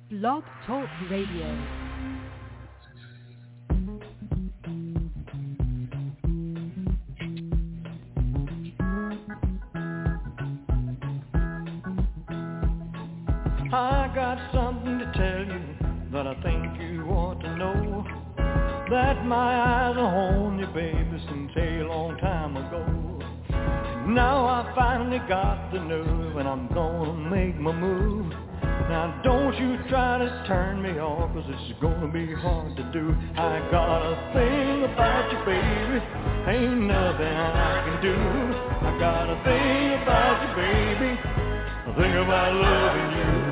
Blog Talk Radio. I got something to tell you that I think you ought to know. That my eyes are on you, baby, since a long time ago. Now I finally got the nerve and I'm gonna make my move. Now don't you try to turn me off, 'cause it's gonna be hard to do. I got a thing about you, baby, ain't nothing I can do. I got a thing about you, baby, I think about loving you.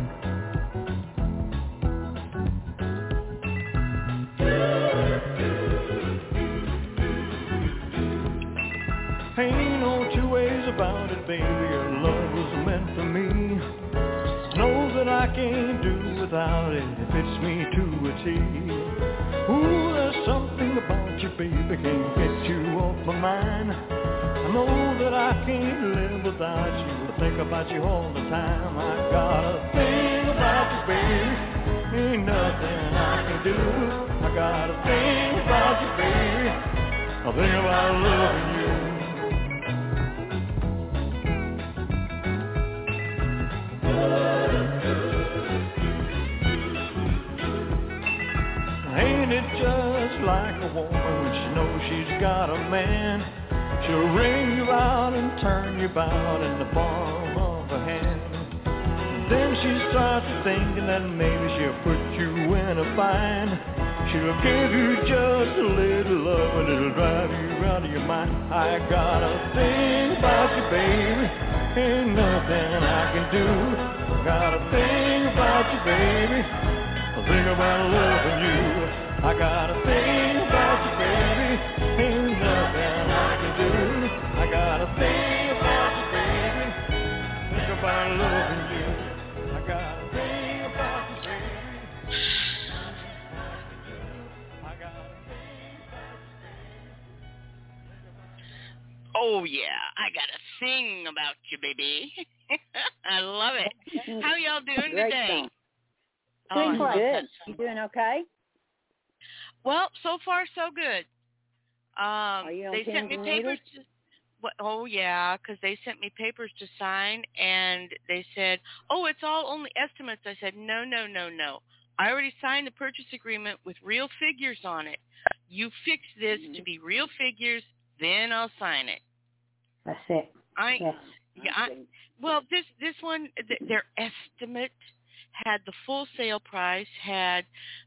Ain't no two ways about it, baby, your love was meant for me. Know that I can't do without it, it fits me to a T. Ooh, there's something about you, baby, can't get you off my mind. I know that I can't live without you, I think about you all the time. I got a thing about you, baby, ain't nothing I can do. I got a thing about you, baby, I think about loving you. Ain't it just like a woman when she knows she's got a man? She'll ring you out and turn you about in the palm of her hand. Then she starts thinking that maybe she'll put you in a bind. She'll give you just a little love and it'll drive you out of your mind. I got a thing about you, baby, ain't nothing I can do. Got a thing about you, baby, I think about loving you. I got a thing about you, baby, ain't nothing I can do. I got a thing about you, baby, think about loving you. I got a thing about you, baby. I got a thing about you, baby. Oh yeah, I got a thing about you, baby. I love it. How y'all doing Great today? Doing good. You doing okay? Well, so far so good. Are you on They sent me papers. Oh yeah, because they sent me papers to sign, and they said, "Oh, it's all only estimates." I said, "No, no, no, no. I already signed the purchase agreement with real figures on it. You fix this to be real figures, then I'll sign it." That's it. Well, this one, their estimate had the full sale price, had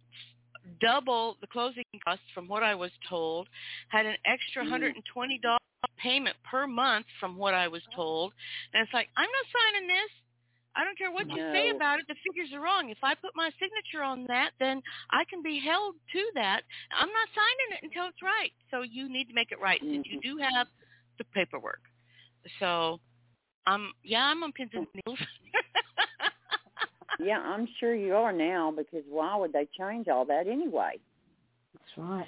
double the closing costs from what I was told, had an extra $120 payment per month from what I was told. And it's like, I'm not signing this. I don't care what you say about it. The figures are wrong. If I put my signature on that, then I can be held to that. I'm not signing it until it's right. So you need to make it right since you do have the paperwork. So, I'm on pins and needles. Yeah, I'm sure you are now, because why would they change all that anyway? That's right.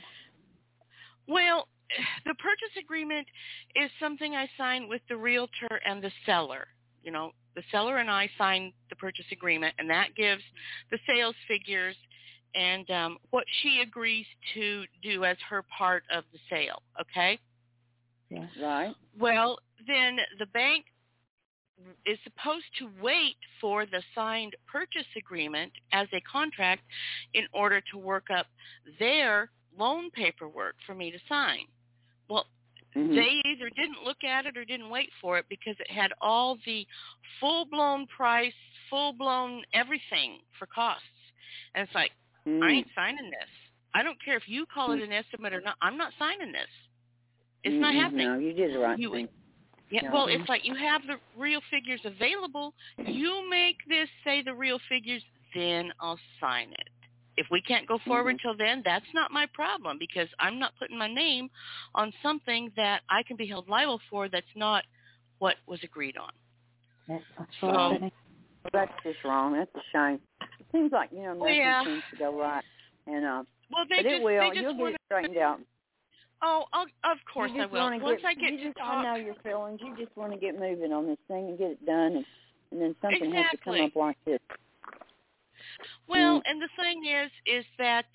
Well, the purchase agreement is something I sign with the realtor and the seller. You know, the seller and I sign the purchase agreement, and that gives the sales figures and what she agrees to do as her part of the sale, okay? Yeah. Right. Well, then the bank is supposed to wait for the signed purchase agreement as a contract in order to work up their loan paperwork for me to sign. Well, they either didn't look at it or didn't wait for it, because it had all the full-blown price, full-blown everything for costs. And it's like, I ain't signing this. I don't care if you call it an estimate or not. I'm not signing this. It's not happening. No, you did the right thing. Yeah, well, it's like you have the real figures available. You make this say the real figures, then I'll sign it. If we can't go forward till then, that's not my problem, because I'm not putting my name on something that I can be held liable for that's not what was agreed on. That's right. Well, that's just wrong. That's a shame. It seems like, nothing seems to go right. And it will. You'll get it straightened out. Oh, of course I will. Once I get to talk. I know your feelings. You just want to get moving on this thing and get it done, and then something has to come up like this. Well, and the thing is that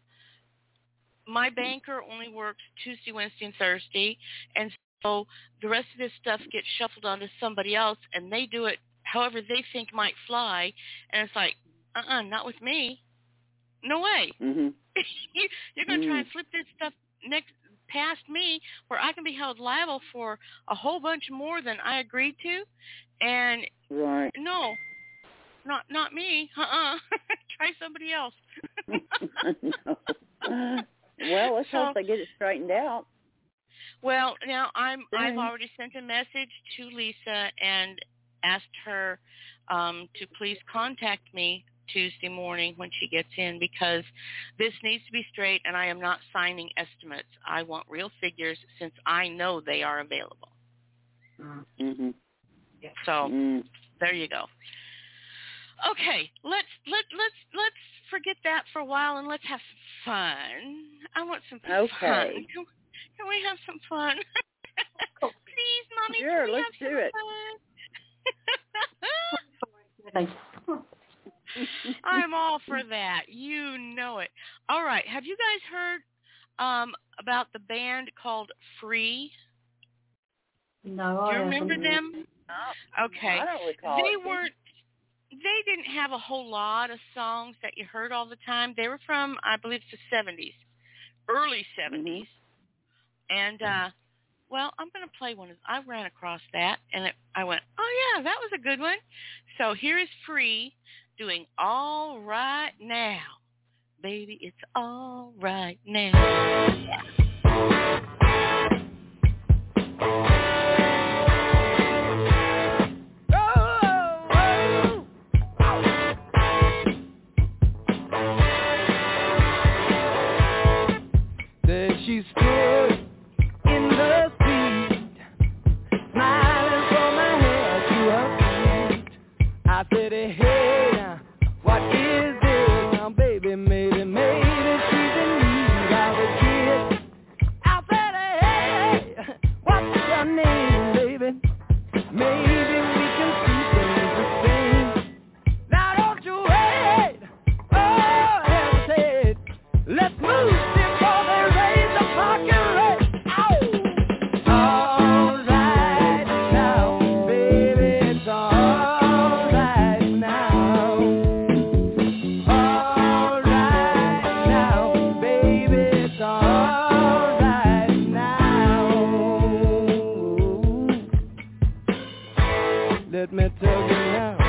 my banker only works Tuesday, Wednesday, and Thursday, and so the rest of this stuff gets shuffled onto somebody else, and they do it however they think might fly, and it's like, not with me. No way. Mm-hmm. You're going to try and flip this stuff past me, where I can be held liable for a whole bunch more than I agreed to, and right. No, not me. Try somebody else. No. Well, let's hope they get it straightened out. Well, now I've already sent a message to Lisa and asked her to please contact me Tuesday morning when she gets in, because this needs to be straight, and I am not signing estimates. I want real figures since I know they are available. Mm-hmm. So there you go. Okay, let's forget that for a while and let's have some fun. I want some fun. Can we have some fun? Please, Mommy. Sure, let's do it. I'm all for that. You know it. All right. Have you guys heard about the band called Free? No. Do you remember them? No. Okay. I don't recall. They didn't have a whole lot of songs that you heard all the time. They were from, I believe, the 70s, early 70s. Mm-hmm. And, well, I'm going to play one. I ran across that, and I went, oh, yeah, that was a good one. So here is Free doing All Right Now. Baby, it's all right now. She stood in the street, smiling from her head to her feet. I said, hey, what is this? Now, baby, maybe she's in need of a kiss. I said, hey, what's your name, baby? Maybe we can see things the same. Now, don't you wait, hesitate. Let's move. Let me tell you now.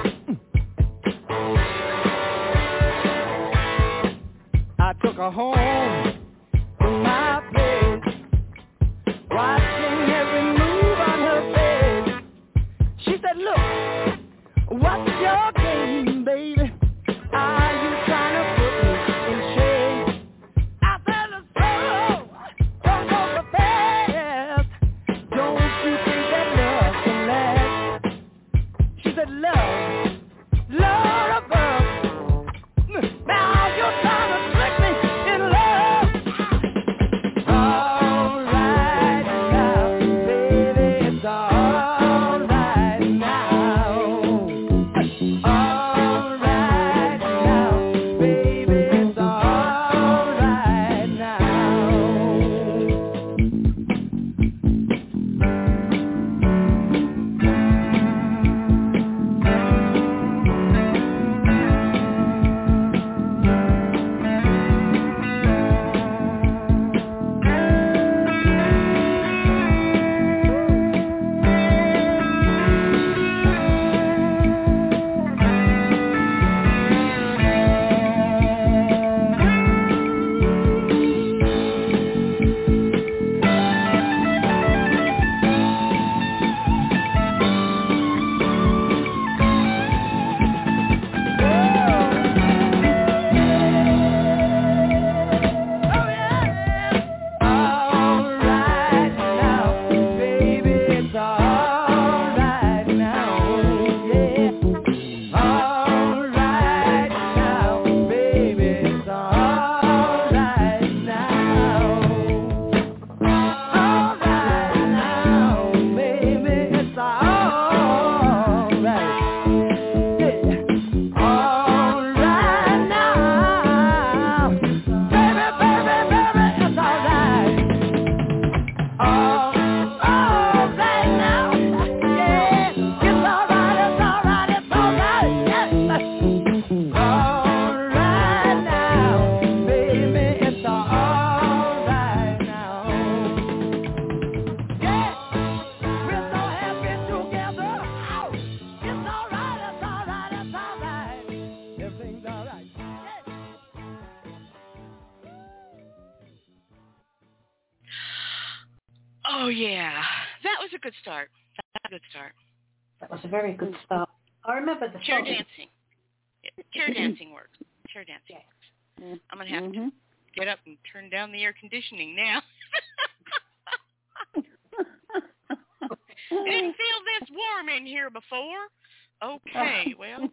I took her home to my place, watching every move on her face. She said, look, what's your game, baby? Are you trying to put me in shame? I said, let's go, don't go so fast. Don't you think that love can last? She said, love above. Now you're trying to trick me in love. All right now, baby, it's all right now. All right. Oh, yeah. That was a good start. That was a very good start. I remember the chair song. dancing. Chair dancing works. Chair dancing works. I'm going to have to get up and turn down the air conditioning now. It didn't feel this warm in here before. Okay, well,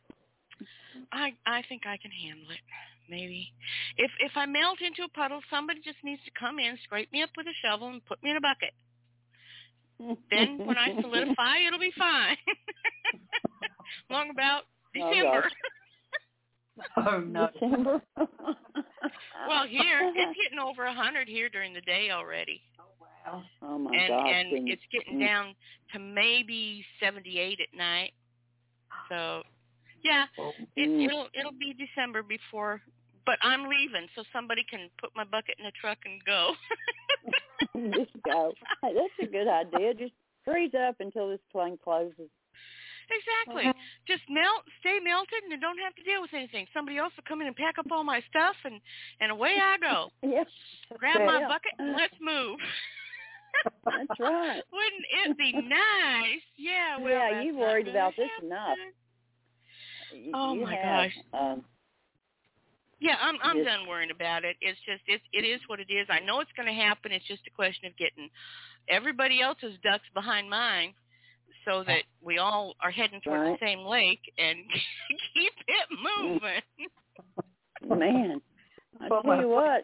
I think I can handle it. Maybe. If I melt into a puddle, somebody just needs to come in, scrape me up with a shovel, and put me in a bucket. Then when I solidify, it'll be fine. Long about December. Oh, no. December? Well, here, it's getting over 100 here during the day already. Wow. Oh, my God. And it's getting down to maybe 78 at night. So, yeah, it'll be December before, but I'm leaving, so somebody can put my bucket in the truck and go. Just go. Hey, that's a good idea. Just freeze up until this plane closes. Exactly. Just stay melted, and don't have to deal with anything. Somebody else will come in and pack up all my stuff, and away I go. Yes. Grab my bucket and let's move. That's right. Wouldn't it be nice? Yeah. Well, yeah, you've worried about this enough. Oh my gosh. Yeah, I'm done worrying about it. It's just it is what it is. I know it's going to happen. It's just a question of getting everybody else's ducks behind mine, so that we all are heading towards the same lake and keep it moving. Man, I tell you what.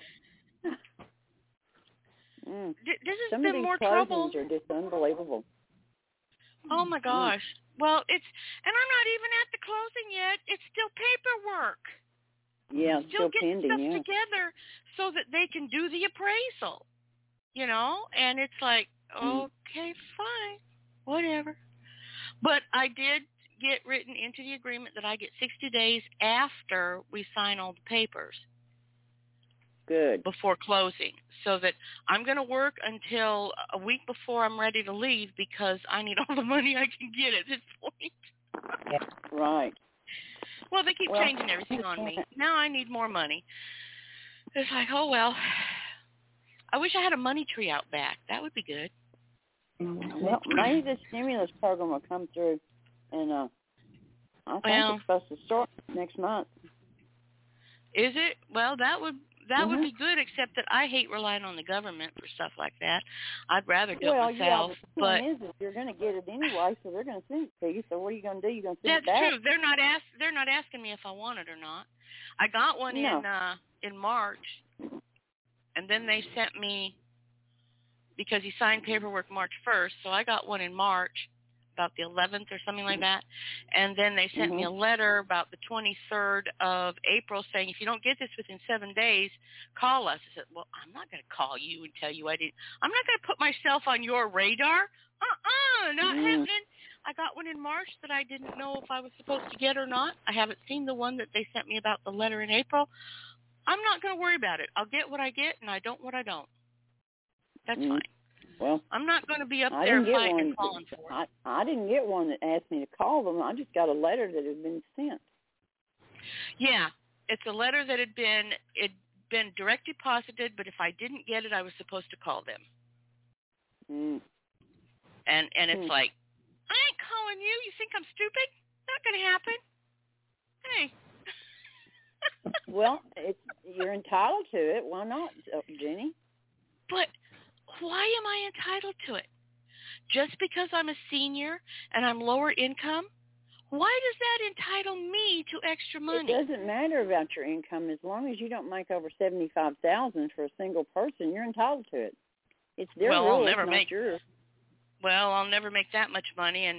This has Some been of these more trouble. Are just unbelievable. Oh my gosh. Well, and I'm not even at the closing yet. It's still paperwork. Yeah, still getting pending, stuff together so that they can do the appraisal. And it's like, okay, fine, whatever. But I did get written into the agreement that I get 60 days after we sign all the papers. Good. Before closing, so that I'm going to work until a week before I'm ready to leave because I need all the money I can get at this point. Right. Well, they keep changing everything on me. Now I need more money. It's like, oh, well, I wish I had a money tree out back. That would be good. Well, maybe the stimulus program will come through, and I think it's supposed to start next month. Is it? Well, that would be good, except that I hate relying on the government for stuff like that. I'd rather do it myself. The point is, you're going to get it anyway, so they're going to send it to you. So what are you going to do? You're going to send it back? That's true. They're not asking me if I want it or not. I got one in March, and then they sent me, because he signed paperwork March 1st, so I got one in March, about the 11th or something like that. And then they sent me a letter about the 23rd of April saying, if you don't get this within 7 days, call us. I said, well, I'm not going to call you and tell you I didn't. I'm not going to put myself on your radar. Not happening. I got one in March that I didn't know if I was supposed to get or not. I haven't seen the one that they sent me about the letter in April. I'm not going to worry about it. I'll get what I get, and I don't what I don't. That's fine. Well, I'm not going to be up there fighting and calling for it. I didn't get one that asked me to call them. I just got a letter that had been sent. Yeah, it's a letter that had been direct deposited, but if I didn't get it, I was supposed to call them. And it's like, I ain't calling you. You think I'm stupid? Not going to happen. Hey. Well, you're entitled to it. Why not, Jenny? But why am I entitled to it? Just because I'm a senior and I'm lower income? Why does that entitle me to extra money? It doesn't matter about your income. As long as you don't make over $75,000 for a single person, you're entitled to it. It's their rule, not yours. Well, I'll never make that much money, and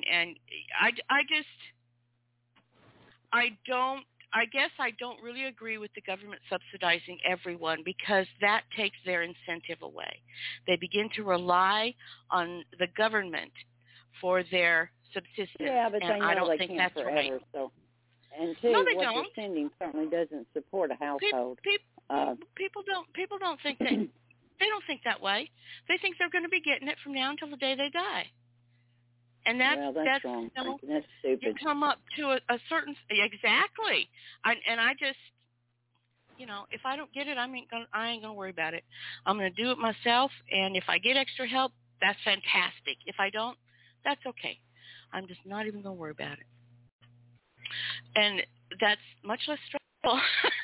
I guess I don't really agree with the government subsidizing everyone, because that takes their incentive away. They begin to rely on the government for their subsistence. Yeah, but they know I don't they think can't that's forever. right. So, and two, no, what don't. you're sending certainly doesn't support a household. People don't think that. They don't think that way. They think they're going to be getting it from now until the day they die. And that's wrong. You know, that's stupid. You come up to a certain exactly. I just, if I don't get it, I ain't gonna worry about it. I'm gonna do it myself. And if I get extra help, that's fantastic. If I don't, that's okay. I'm just not even going to worry about it. And that's much less stressful.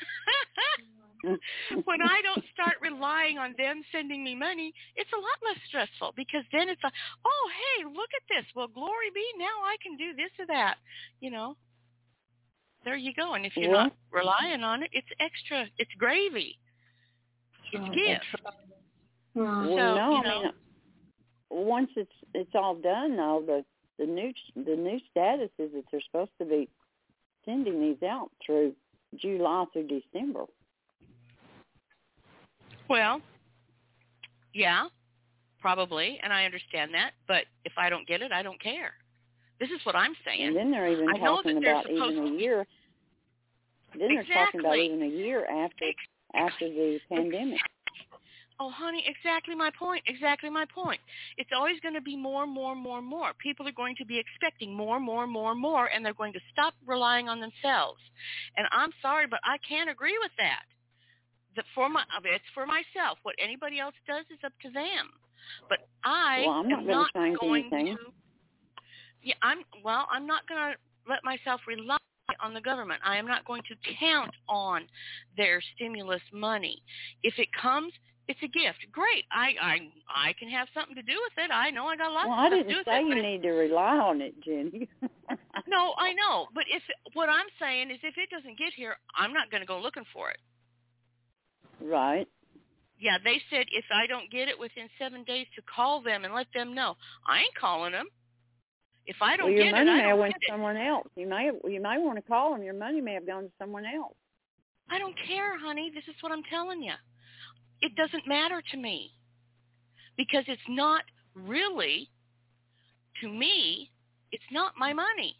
When I don't start relying on them sending me money, it's a lot less stressful, because then it's like, oh, hey, look at this. Well, glory be, now I can do this or that. You know, there you go. And if you're not relying on it, it's extra. It's gravy. It's gift. Well, so, no, I mean, once it's all done, though, the new status is that they're supposed to be sending these out through July through December. Well, yeah, probably, and I understand that. But if I don't get it, I don't care. This is what I'm saying. And then they're even talking about even a year. Then they're talking about even a year after the pandemic. Oh, honey, exactly my point. Exactly my point. It's always going to be more. People are going to be expecting more, and they're going to stop relying on themselves. And I'm sorry, but I can't agree with that. It's for myself. What anybody else does is up to them. But I'm not going to. Yeah, I'm not going to let myself rely on the government. I am not going to count on their stimulus money. If it comes, it's a gift. Great. I can have something to do with it. I know I got lots of stuff to do with it. Well, I didn't say you need to rely on it, Jenny. No, I know. But what I'm saying is, if it doesn't get here, I'm not going to go looking for it. Right. Yeah, they said if I don't get it within 7 days to call them and let them know. I ain't calling them. If I don't get it, I don't get it. Your money may have went to someone else. You may want to call them. Your money may have gone to someone else. I don't care, honey. This is what I'm telling you. It doesn't matter to me, because it's not really, to me, it's not my money.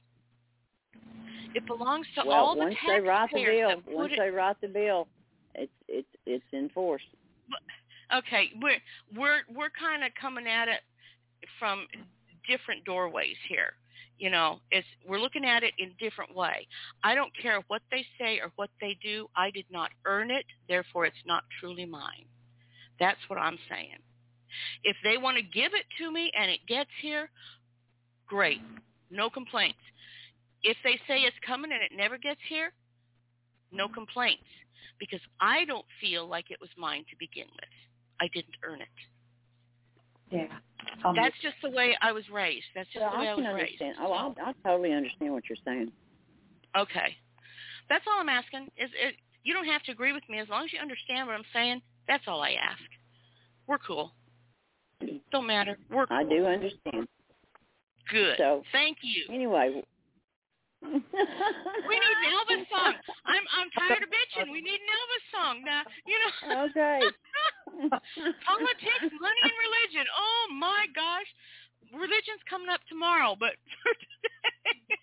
It belongs to all the taxpayers. Once they write the bill, it's enforced. Okay, we're kind of coming at it from different doorways here. You know, we're looking at it in a different way. I don't care what they say or what they do. I did not earn it, therefore it's not truly mine. That's what I'm saying. If they want to give it to me and it gets here, great. No complaints. If they say it's coming and it never gets here, no complaints. Because I don't feel like it was mine to begin with. I didn't earn it. Yeah. That's just the way I was raised. That's just the way I was raised. I totally understand what you're saying. Okay. That's all I'm asking. You don't have to agree with me. As long as you understand what I'm saying, that's all I ask. We're cool. Don't matter. We're cool. I do understand. Good. So, thank you. Anyway. We need an Elvis song. I'm tired of bitching. We need an Elvis song now. You know. Okay. Politics, money, and religion. Oh my gosh, religion's coming up tomorrow, but for today.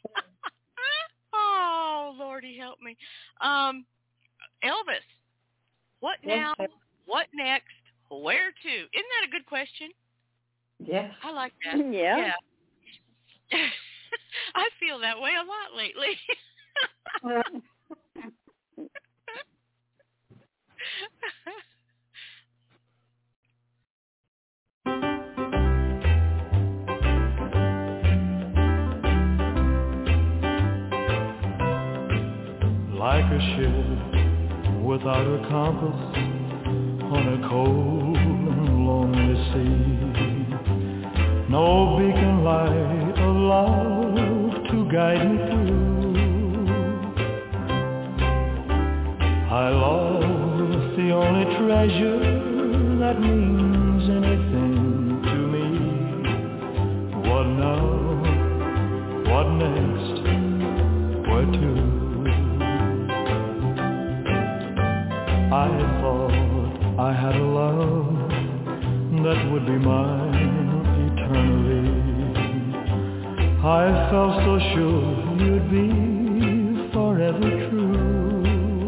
Oh Lordy, help me. Elvis. What now? What next? Where to? Isn't that a good question? Yes. I like that. Yeah. I feel that way a lot lately. Like a ship without a compass on a cold and lonely sea, no beacon light of love to guide me through. I lost the only treasure that means anything to me. What now? What next? Where to? I thought I had a love that would be mine eternally. I felt so sure you'd be forever true.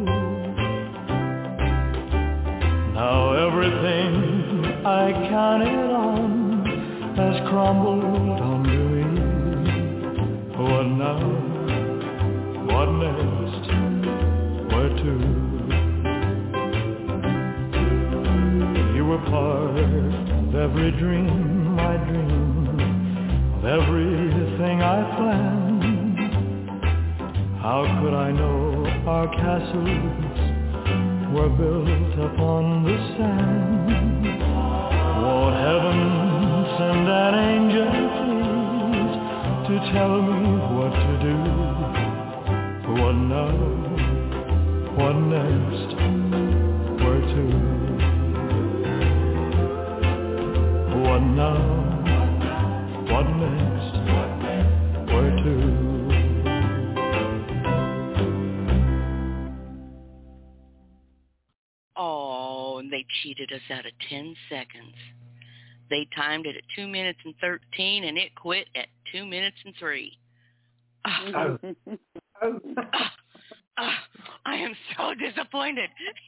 Now everything I counted on has crumbled under me. What now? What next? Where to? You were part of every dream I'd everything I planned. How could I know our castles were built upon the sand? Won't heaven send an angel, please, to tell me what to do? What now? What next? Where to? What now? What next? Where to? Oh, and they cheated us out of 10 seconds. They timed it at 2 minutes and 13, and it quit at 2 minutes and 3. I am so disappointed.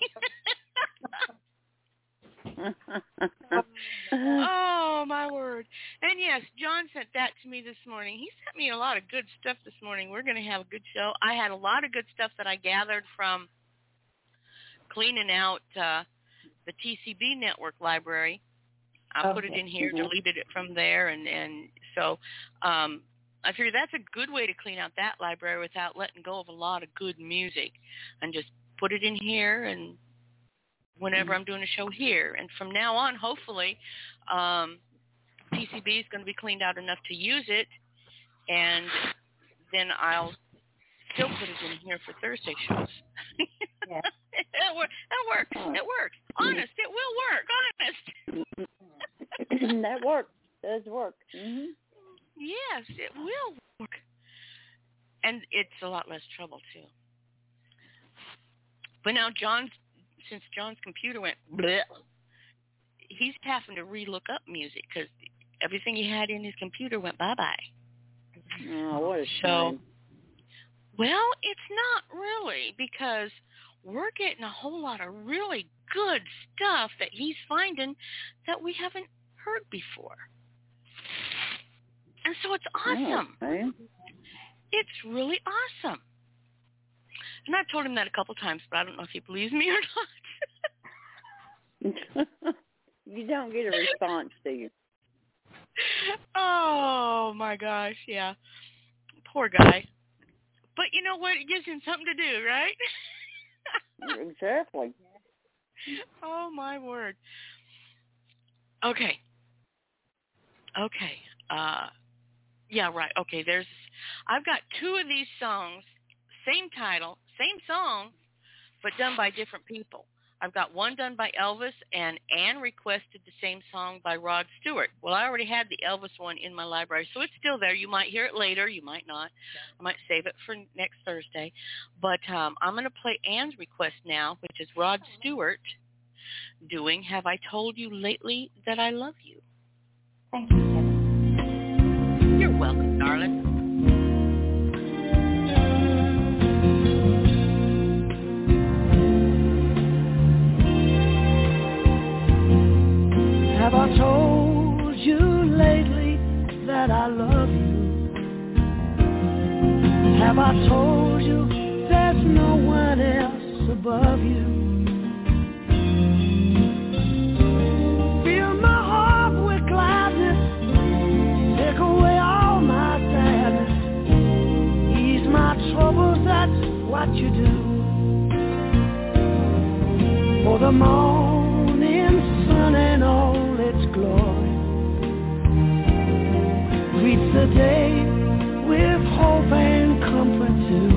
Oh, my word. And yes, John sent that to me this morning. He sent me a lot of good stuff this morning. We're going to have a good show. I had a lot of good stuff that I gathered from cleaning out the TCB network library. I put it in here, deleted it from there, and so I figured that's a good way to clean out that library without letting go of a lot of good music, and just put it in here and whenever I'm doing a show here. And from now on, hopefully, TCB is going to be cleaned out enough to use it, and then I'll still put it in here for Thursday shows. Yeah. It'll work. It works. Honest, it will work. Honest. That works. Does work. Mm-hmm. Yes, it will work. And it's a lot less trouble, too. But now since John's computer went bleh, he's having to relook up music because everything he had in his computer went bye-bye. Oh, what a shame. So, well, it's not really, because we're getting a whole lot of really good stuff that he's finding that we haven't heard before. And so it's awesome. Oh, okay. It's really awesome. And I've told him that a couple times, but I don't know if he believes me or not. You don't get a response, do you? Oh, my gosh, yeah. Poor guy. But you know what? It gives him something to do, right? Exactly. Oh, my word. Okay. Yeah, right. Okay, I've got two of these songs, same title, same song, but done by different people. I've got one done by Elvis, and Ann requested the same song by Rod Stewart. Well, I already had the Elvis one in my library, so it's still there. You might hear it later. You might not. I might save it for next Thursday. But I'm going to play Ann's request now, which is Rod Stewart doing Have I Told You Lately That I Love You? Thank you, Kevin. You're welcome, darling. Have I told you lately that I love you? Have I told you there's no one else above you? Fill my heart with gladness, take away all my sadness, ease my troubles, that's what you do. For the morning sun and all its glory greets the day with hope and comfort too.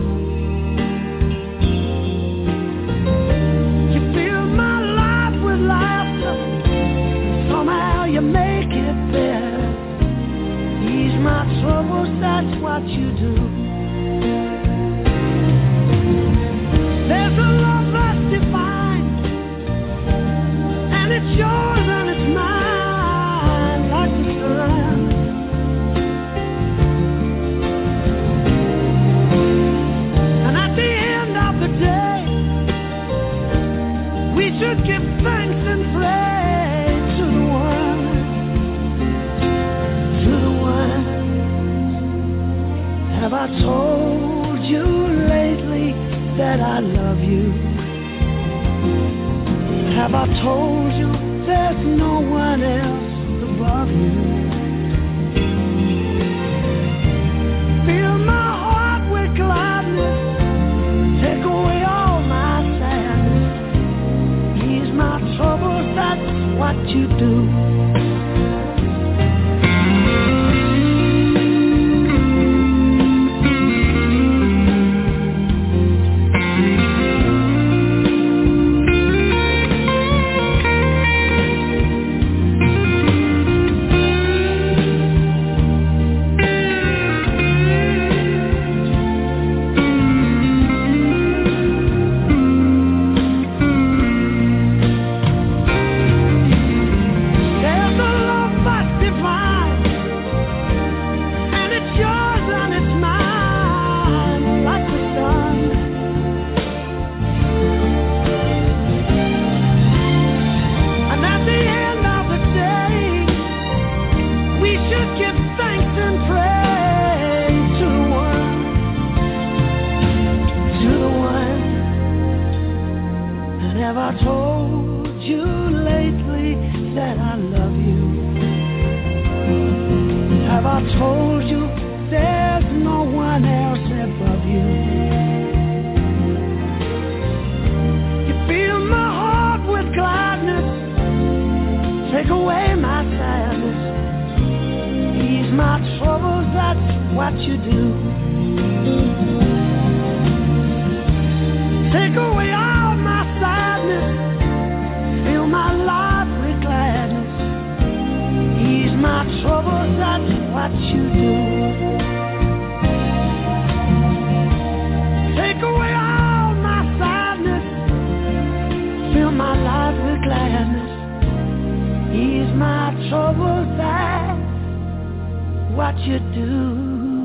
You fill my life with laughter, somehow you make it better, ease my troubles, that's what you do. There's a love that's divine, and it's yours and it's mine, like the sun. And at the end of the day, we should give thanks and praise to the one. Have I told you lately that I love you? Have I told you there's no one else above you? Have I told you lately that I love you? Have I told you there's no one else above you? You fill my heart with gladness, take away my sadness, ease my troubles, that's what you do. Take away all my sadness, fill my life with gladness, ease my troubles, that's what you do. Take away all my sadness, fill my life with gladness, ease my troubles, that's what you do.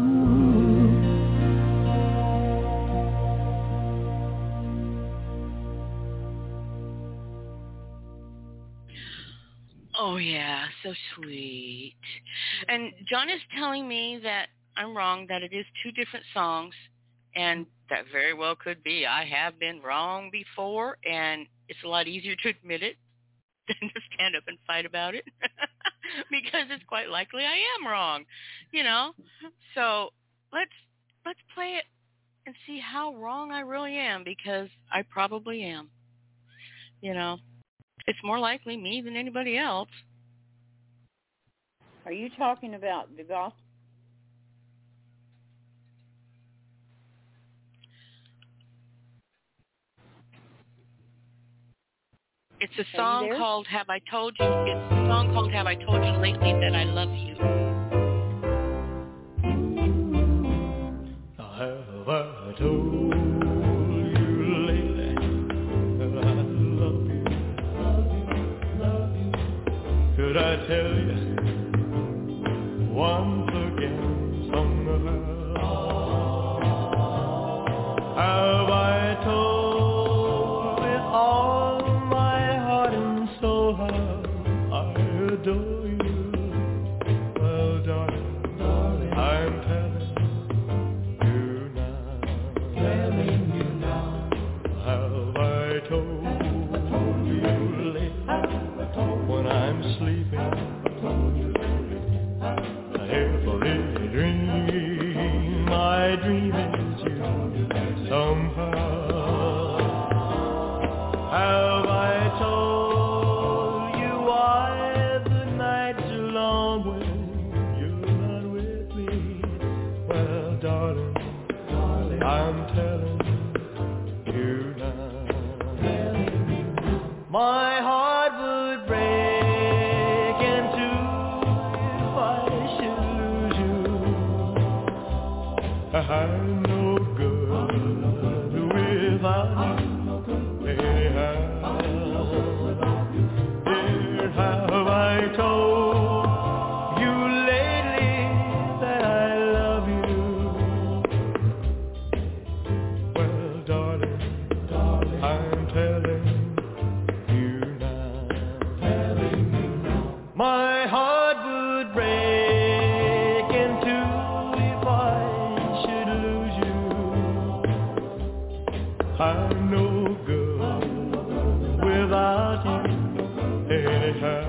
Oh, yeah, so sweet. And John is telling me that I'm wrong, that it is two different songs, and that very well could be. I have been wrong before, and it's a lot easier to admit it than to stand up and fight about it, because it's quite likely I am wrong, you know? So let's play it and see how wrong I really am, because I probably am, you know? It's more likely me than anybody else. Are you talking about the gospel? It's a song called Have I Told You? It's a song called Have I Told You Lately That I Love You? Have I told you lately that I love you? Could I tell you once again somehow? Have I told with all my heart and soul how I adore you? Well, darling, I'm telling you now. Have I told you lately when I'm sleeping? Every dream I dream is you somehow. Have I told you why the nights are long when you're not with me? Well, darling, I'm telling you now. My heart would break in two if I should lose you. I'm no good without you. Anyhow, dear, have I told you lately that I love you? Well, darling, I'm telling you now. My heart would break in two if I should lose you. I'm no good without you. Anyhow,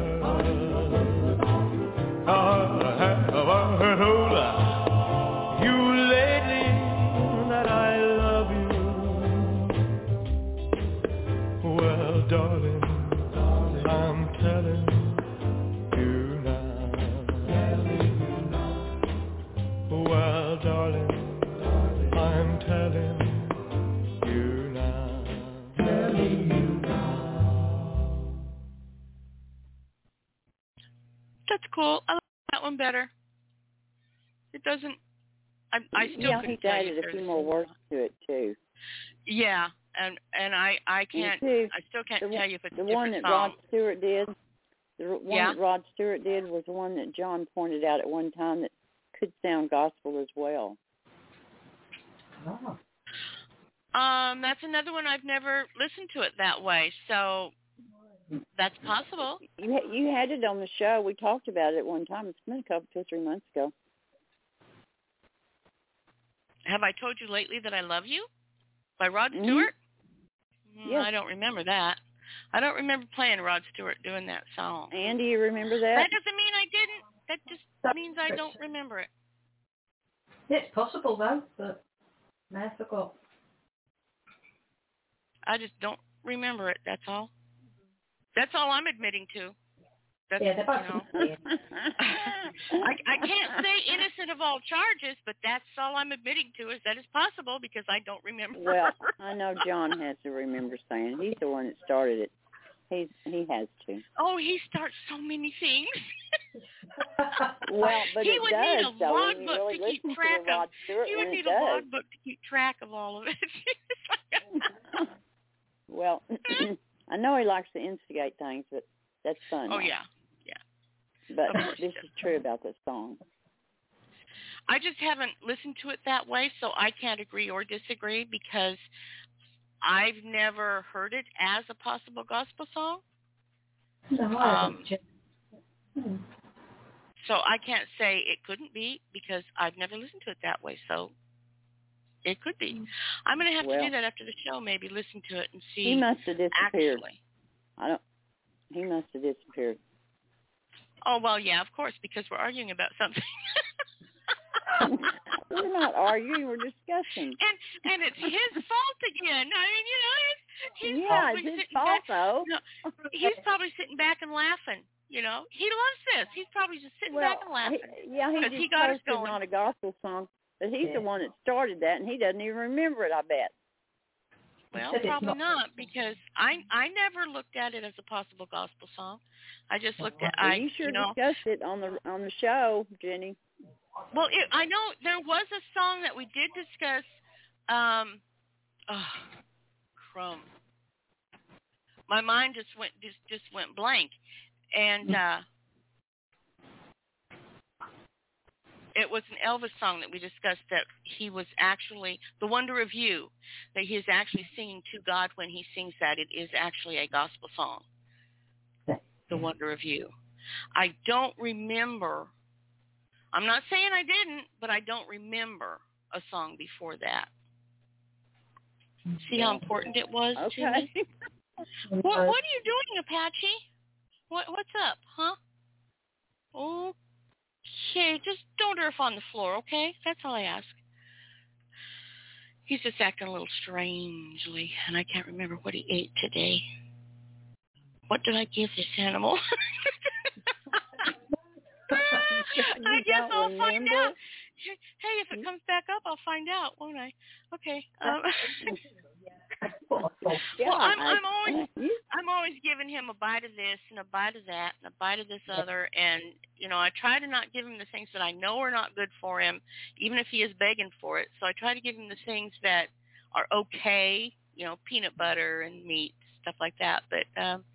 I have told you lately that I love you. Well, darling, I'm telling you now. Well, darling, I'm telling you now. That's cool. I like that one better. It doesn't. I still Yeah, couldn't he tell you added if a few there's more words to it too. Yeah, and I can't. too, I still can't tell you if it's a the one different that song. Rod Stewart did. The one Yeah? that Rod Stewart did was the one that John pointed out at one time that could sound gospel as well. Oh. That's another one I've never listened to it that way, so that's possible. You had it on the show. We talked about it at one time. It's been a couple, 2 or 3 months ago. Have I told you lately that I love you? By Rod Stewart? Yes. I don't remember that. I don't remember playing Rod Stewart doing that song. And do you remember that? That doesn't mean I didn't. That just means I don't remember it. It's possible, though, but I forgot. I just don't remember it, that's all. That's all I'm admitting to. That's, yeah, they're both I can't say innocent of all charges, but that's all I'm admitting to is that it's possible because I don't remember. Well, I know John has to remember saying he's the one that started it. He has to. Oh, he starts so many things. Well, but he it would does, need a though, logbook when you really to keep listen track to Rod of. Stewart, He would need a logbook to keep track of all of it. Well, I know he likes to instigate things, but that's fun. Oh, yeah. But this is true about this song. I just haven't listened to it that way, so I can't agree or disagree because I've never heard it as a possible gospel song. No, so I can't say it couldn't be because I've never listened to it that way, so it could be. I'm going to have to do that after the show, maybe listen to it and see. He must have disappeared. Actually. He must have disappeared. Oh, well, yeah, of course, because we're arguing about something. We're not arguing. We're discussing. And it's his fault again. I mean, he's yeah, probably it's his sitting fault, back. though. No, he's probably sitting back and laughing. He loves this. He's probably just sitting back and laughing. He got us going. Not a gospel song, but he's the one that started that, and he doesn't even remember it, I bet. Well, probably not, because I never looked at it as a possible gospel song. I just looked at you sure discussed it on the show, Jenny. Well, I know there was a song that we did discuss. Crumb. My mind just went blank, and it was an Elvis song that we discussed that he was actually, The Wonder of You, that he is actually singing to God when he sings that. It is actually a gospel song, The Wonder of You. I don't remember, I'm not saying I didn't, but I don't remember a song before that. See how important it was to me? What are you doing, Apache? What's up, huh? Okay, just don't earth on the floor, okay? That's all I ask. He's just acting a little strangely, and I can't remember what he ate today. What did I give this animal? I guess I'll find out. Hey, if it comes back up, I'll find out, won't I? Okay. Well, I'm always giving him a bite of this and a bite of that and a bite of this other, and I try to not give him the things that I know are not good for him, even if he is begging for it. So I try to give him the things that are okay, peanut butter and meat, stuff like that. But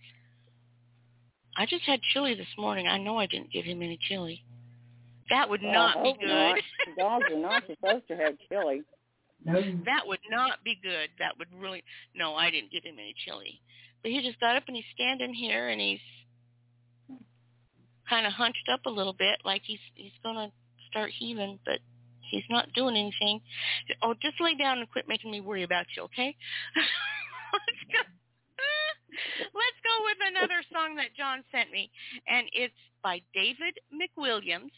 I just had chili this morning. I know I didn't give him any chili. That would not be good. Not. Dogs are not supposed to have chili. No. That would not be good. That would really... No, I didn't give him any chili. But he just got up and he's standing here and he's kind of hunched up a little bit like he's going to start heaving, but he's not doing anything. Oh, just lay down and quit making me worry about you, okay? Let's go with another song that John sent me, and it's by David McWilliams,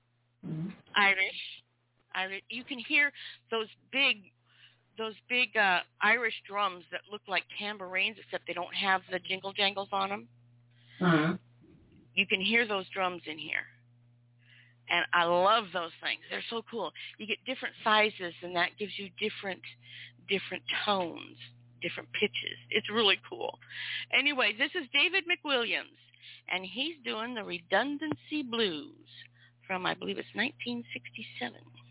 Irish. You can hear those big Irish drums that look like tambourines, except they don't have the jingle jangles on them. Uh-huh. You can hear those drums in here, and I love those things. They're so cool. You get different sizes, and that gives you different tones, different pitches. It's really cool. Anyway, this is David McWilliams, and he's doing the Redundancy Blues from, I believe it's 1967.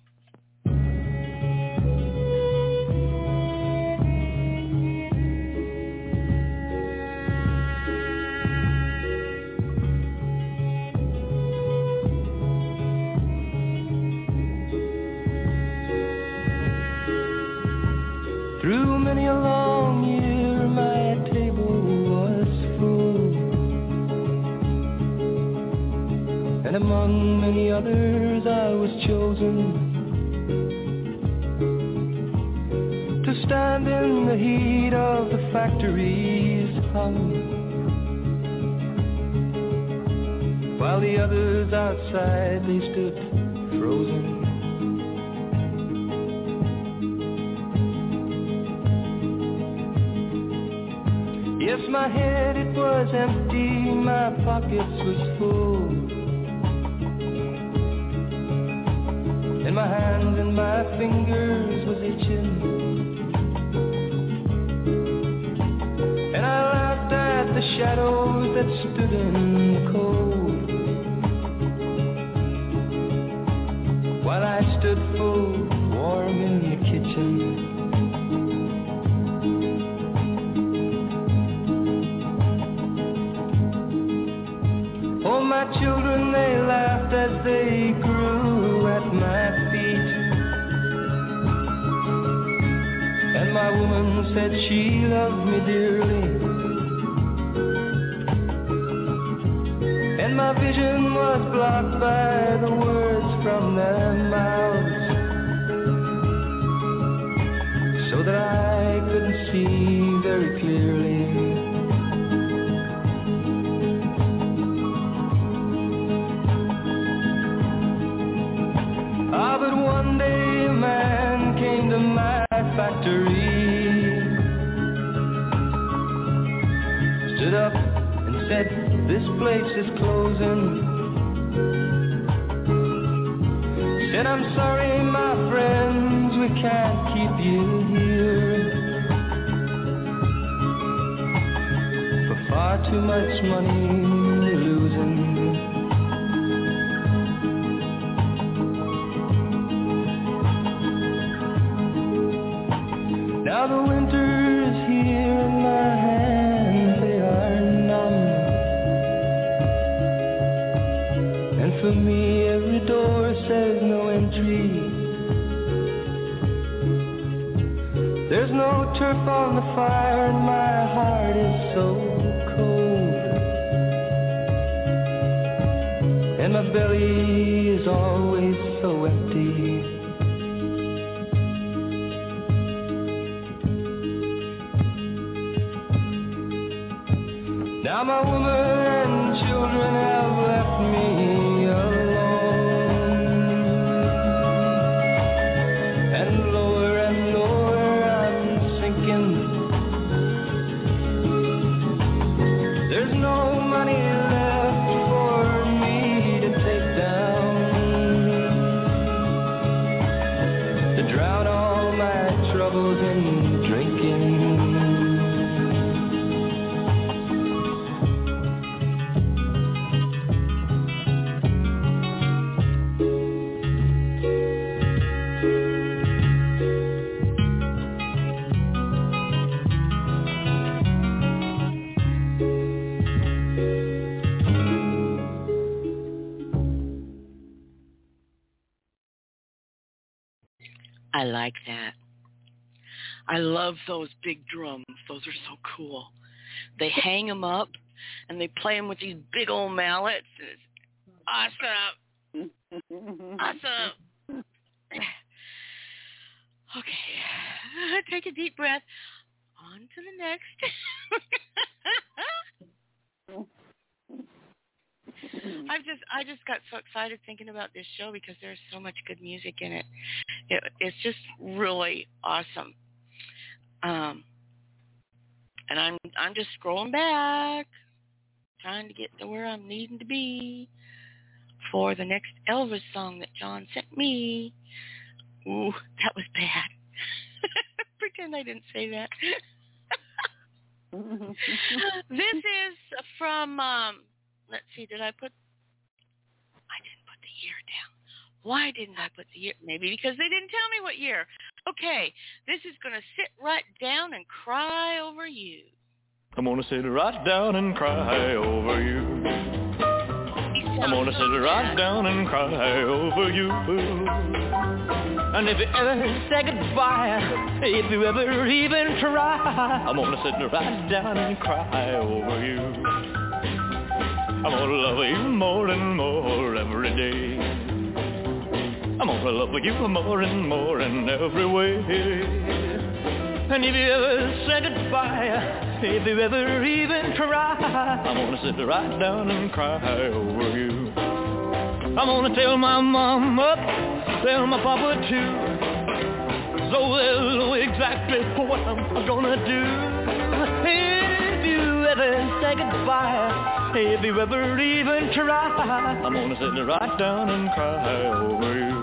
Through many a long year my table was full, and among many others I was chosen to stand in the heat of the factories hung, while the others outside they stood frozen. Yes, my head it was empty, my pockets was full, and my hands and my fingers was itching. And I laughed at the shadows that stood in the cold, while I stood full warm in the kitchen. Oh, my children, they laughed as they grew at my feet, and my woman said she loved me dearly, and my vision was blocked by the words from their mouths, so that I couldn't see very clearly. Ah, but one day a man came to my factory, stood up and said, "This place is closing." Said, "I'm sorry, my friends, we can't keep you here for far too much money we're losing." Now the winter's here and my hands, they are numb, and for me every door says no entry. There's no turf on the fire and my heart is so cold, and my belly is always so empty. Now my woman and children have left me alone, and lower I'm sinking. There's no money left for me to take down, to drown all my troubles in drinking. I like that. I love those big drums. Those are so cool. They hang them up, and they play them with these big old mallets. It's awesome. Awesome. Okay. Take a deep breath. On to the next. I just got so excited thinking about this show because there's so much good music in it. It's just really awesome. And I'm just scrolling back, trying to get to where I'm needing to be for the next Elvis song that John sent me. Ooh, that was bad. Pretend I didn't say that. This is from, let's see, I didn't put the year down. Why didn't I put the year? Maybe because they didn't tell me what year. Okay, this is going to sit right down and cry over you. I'm going to sit right down and cry over you. I'm going to sit right down and cry over you. And if you ever say goodbye, if you ever even try, I'm going to sit right down and cry over you. I'm going to love you more and more every day. I'm going to love you more and more in every way. And if you ever say goodbye, if you ever even try, I'm gonna sit right down and cry over you. I'm gonna tell my mama, tell my papa too, so they'll know exactly what I'm gonna do. If you ever say goodbye, if you ever even try, I'm gonna sit right down and cry over you.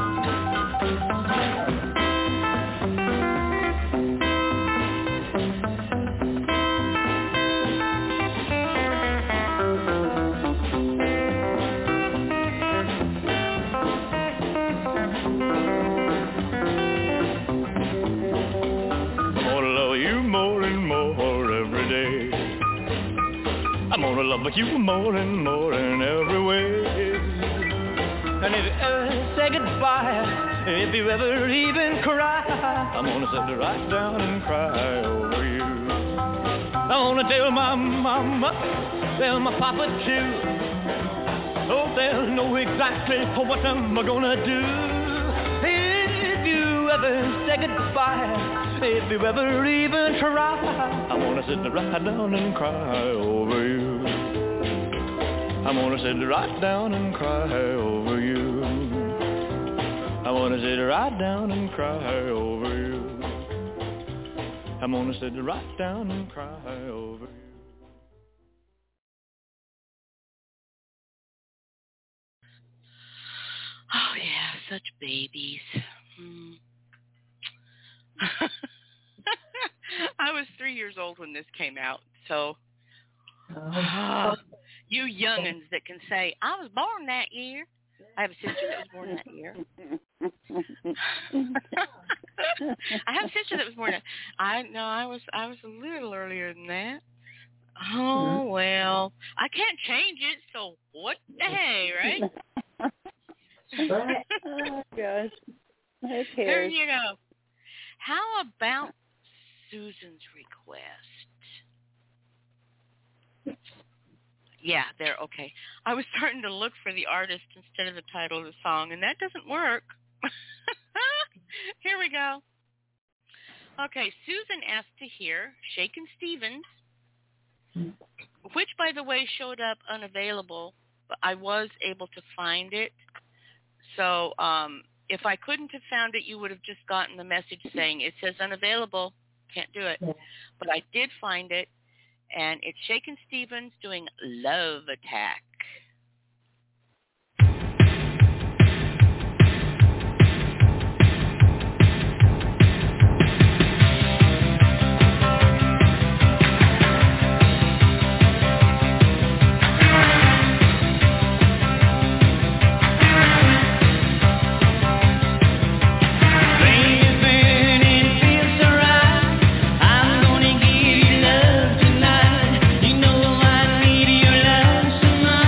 I'm gonna love you more and more in every way. And if you ever say goodbye, if you ever even cry, I'm gonna sit right down and cry over you. I'm gonna tell my mama, tell my papa too, oh, they'll know exactly what I'm gonna do. If you ever say goodbye, if you ever even try, I'm gonna sit right down and cry over you. I'm gonna sit right down and cry over you. I wanna sit right down and cry over you. I'm gonna sit right down and cry over you. Oh yeah, such babies. I was 3 years old when this came out, so you youngins that can say, I was born that year. I have a sister that was born that year. I have a sister that was born that I was a little earlier than that. Oh, well, I can't change it, so what the hey, right? Oh, gosh. Okay. There you go. How about Susan's request? Yeah, there, okay. I was starting to look for the artist instead of the title of the song, and that doesn't work. Here we go. Okay, Susan asked to hear Shakin' Stevens, which, by the way, showed up unavailable, but I was able to find it. So if I couldn't have found it, you would have just gotten the message saying, it says unavailable, can't do it. But I did find it, and it's Shakin' Stevens doing Love Attack. I'm gonna give you love tonight. You know I need your love so much.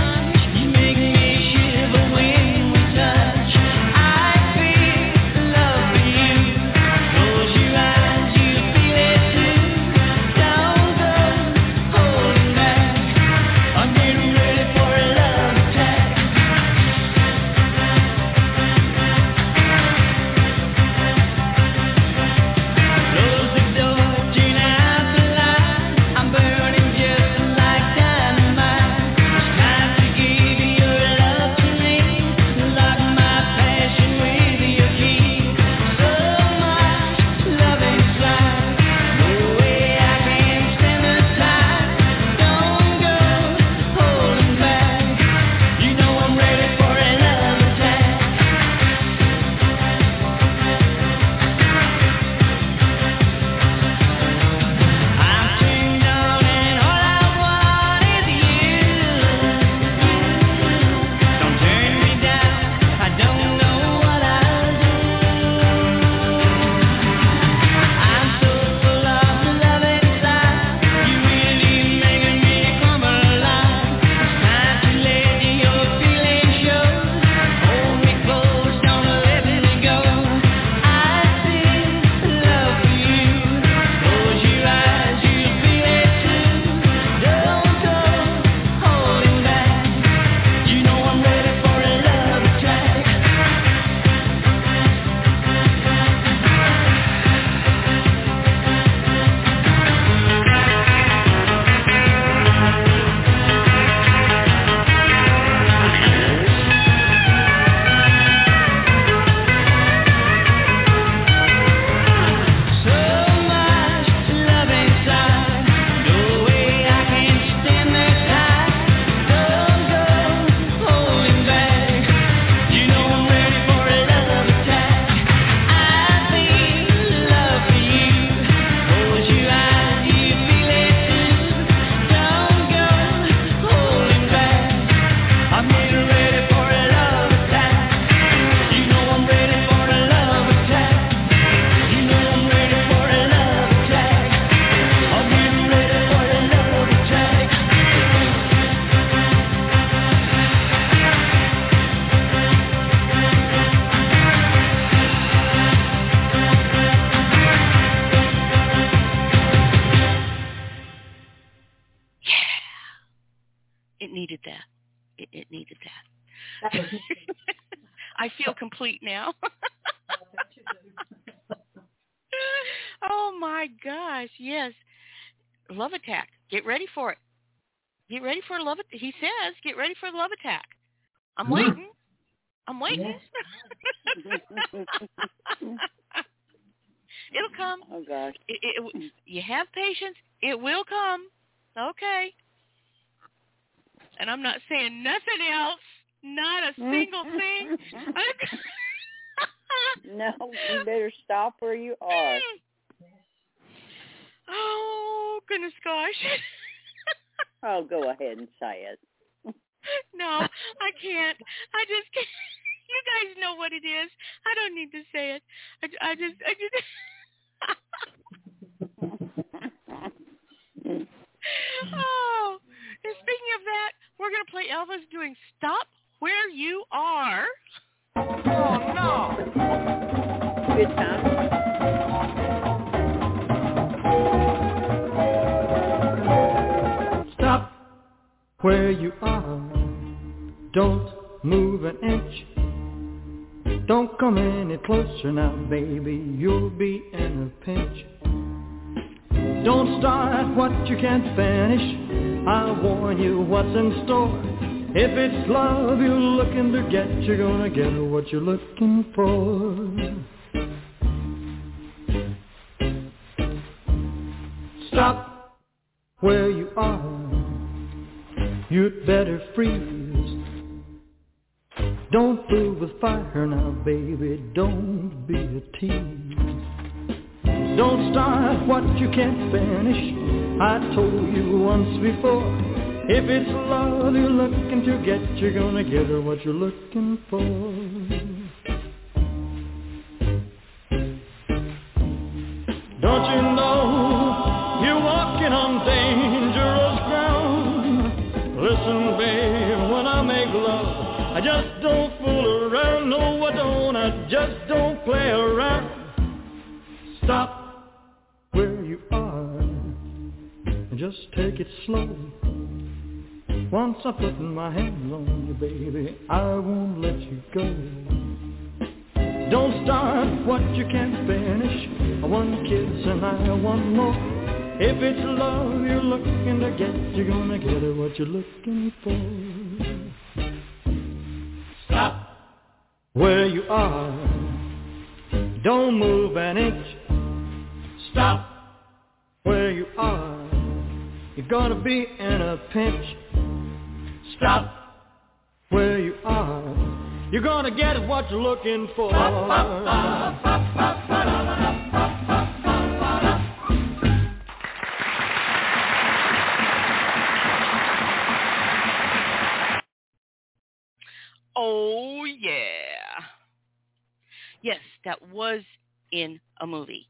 It needed that. It needed that. I feel complete now. Oh, my gosh. Yes. Love attack. Get ready for it. Get ready for a love attack. He says, get ready for a love attack. I'm waiting. I'm waiting. Yes. It'll come. Oh, gosh. You have patience. It will come. Okay. And I'm not saying nothing else. Not a single thing. No, you better stop where you are. Oh, goodness gosh. Oh, go ahead and say it. No, I can't. I just can't. You guys know what it is. I don't need to say it. I just. Oh, and speaking of that, we're going to play Elvis doing Stop Where You Are. Oh, no. Good time. Stop where you are. Don't move an inch. Don't come any closer now, baby. You'll be in a pinch. Don't start what you can't finish. I'll warn you what's in store. If it's love you're looking to get, you're gonna get what you're looking for. Stop where you are. You'd better freeze. Don't fool with fire now, baby. Don't be a tease. Don't start what you can't finish. I told you once before. If it's love you're looking to get, you're gonna get what you're looking for. Don't you know you're walking on dangerous ground? Listen, babe, when I make love, I just don't fool around. No, I don't. I just don't play around. Stop where you are and just take it slow. Once I put my hands on you, baby, I won't let you go. Don't start what you can't finish. One kiss and I want more. If it's love you're looking to get, you're gonna get what you're looking for. Stop where you are. Don't move an inch. Stop where you are. You're gonna be in a pinch. Stop where you are. You're gonna get what you're looking for. Oh, yeah. Yes, that was in a movie.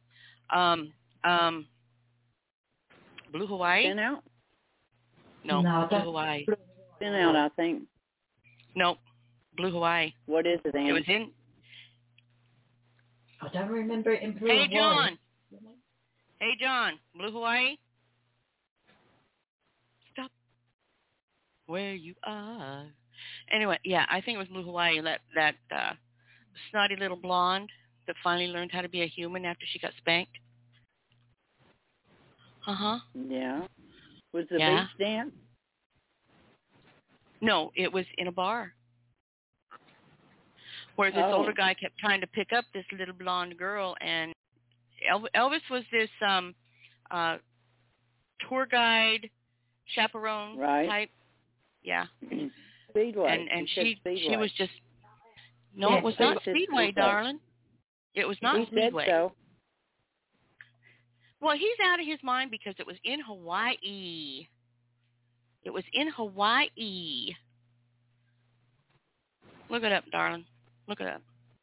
Blue Hawaii? Been out? No, No, Blue that's Hawaii. Been out, I think. Nope, Blue Hawaii. What is it, Ann? It was in... I don't remember it in Blue Hey, Hawaii. John. Hey, John. Blue Hawaii? Stop where you are. Anyway, yeah, I think it was Blue Hawaii, that snotty little blonde that finally learned how to be a human after she got spanked. Uh-huh. Yeah. Was the Yeah. beach dance? No, it was in a bar where this older guy kept trying to pick up this little blonde girl, and Elvis was this tour guide, chaperone type. Yeah. Speedway. And she was just... No, it was not Speedway, darling. It was not Speedway. Said so. Well, he's out of his mind because it was in Hawaii. It was in Hawaii. Look it up, darling. Look it up.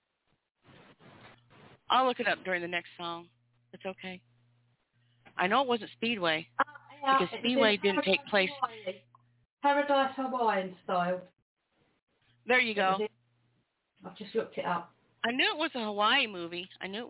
I'll look it up during the next song. It's okay. I know it wasn't Speedway because Speedway didn't take place. Paradise Hawaiian style. There you go. I've just looked it up. I knew it was a Hawaii movie.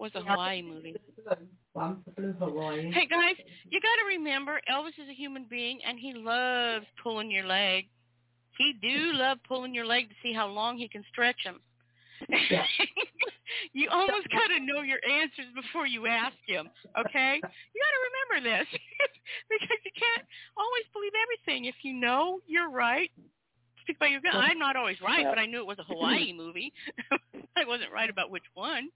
The Blue Hawaii. Hey, guys, you got to remember, Elvis is a human being, and he loves pulling your leg. He do love pulling your leg to see how long he can stretch him. Yeah. You almost got to know your answers before you ask him, okay? You got to remember this because you can't always believe everything. If you know you're right, speak by your gut. I'm not always right, but I knew it was a Hawaii movie. I wasn't right about which one.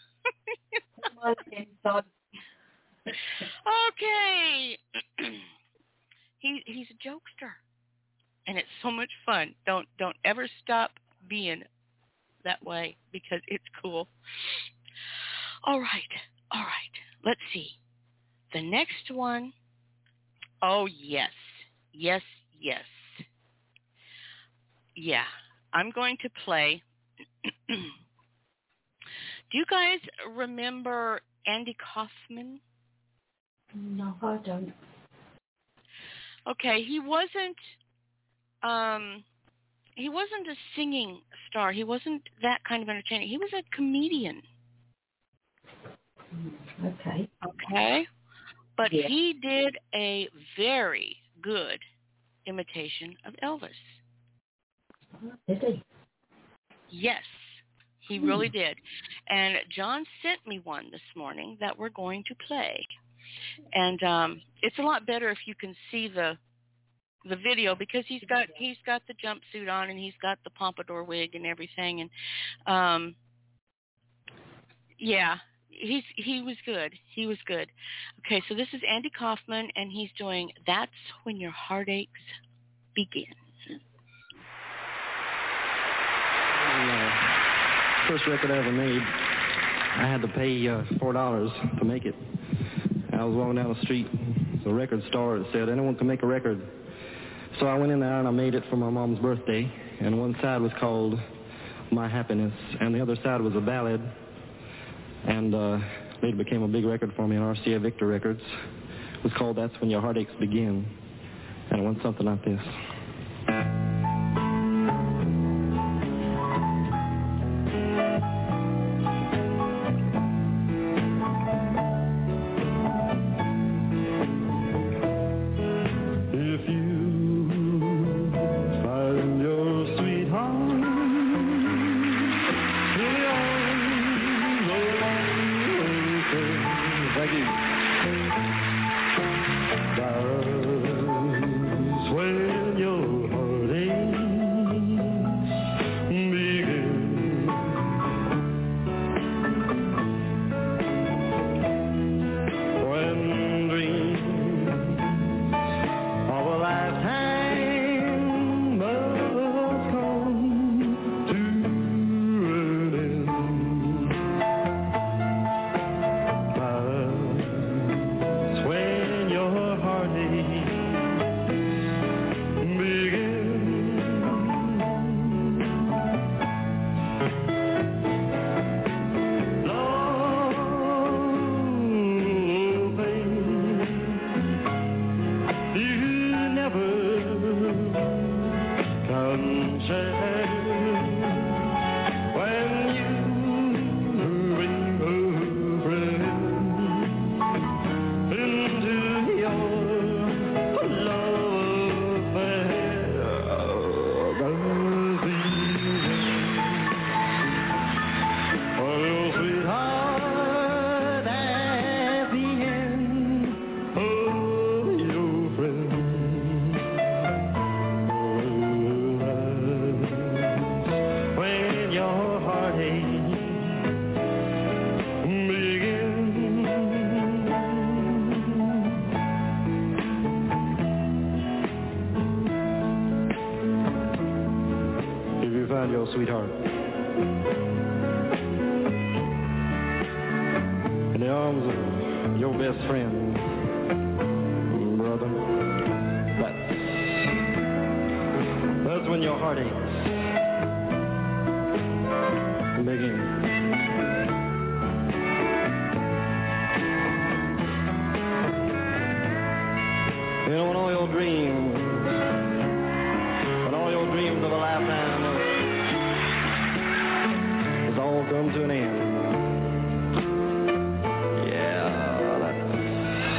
Okay. He's a jokester, and it's so much fun. Don't ever stop being that way because it's cool. All right. Let's see. The next one. Oh, yes. Yeah, I'm going to play. Do you guys remember Andy Kaufman? No, I don't. Okay, he wasn't a singing star. He wasn't that kind of entertainer. He was a comedian. Okay. Okay? But Yeah. he did a very good imitation of Elvis. Did he? Yes, he really did. And John sent me one this morning that we're going to play. And it's a lot better if you can see the video because he's got the jumpsuit on and he's got the pompadour wig and everything. And he was good. He was good. Okay, so this is Andy Kaufman, and he's doing That's When Your Heartaches Begin. First record I ever made, I had to pay $4 to make it. I was walking down the street, the record store that said, anyone can make a record. So I went in there and I made it for my mom's birthday, and one side was called My Happiness, and the other side was a ballad, and later became a big record for me on RCA Victor Records. It was called That's When Your Heartaches Begin, and it went something like this. Sweetheart. In the arms of your best friend, brother. That's when your heartaches begin. You know, when all your dreams of a lifetime all come to an end. Yeah,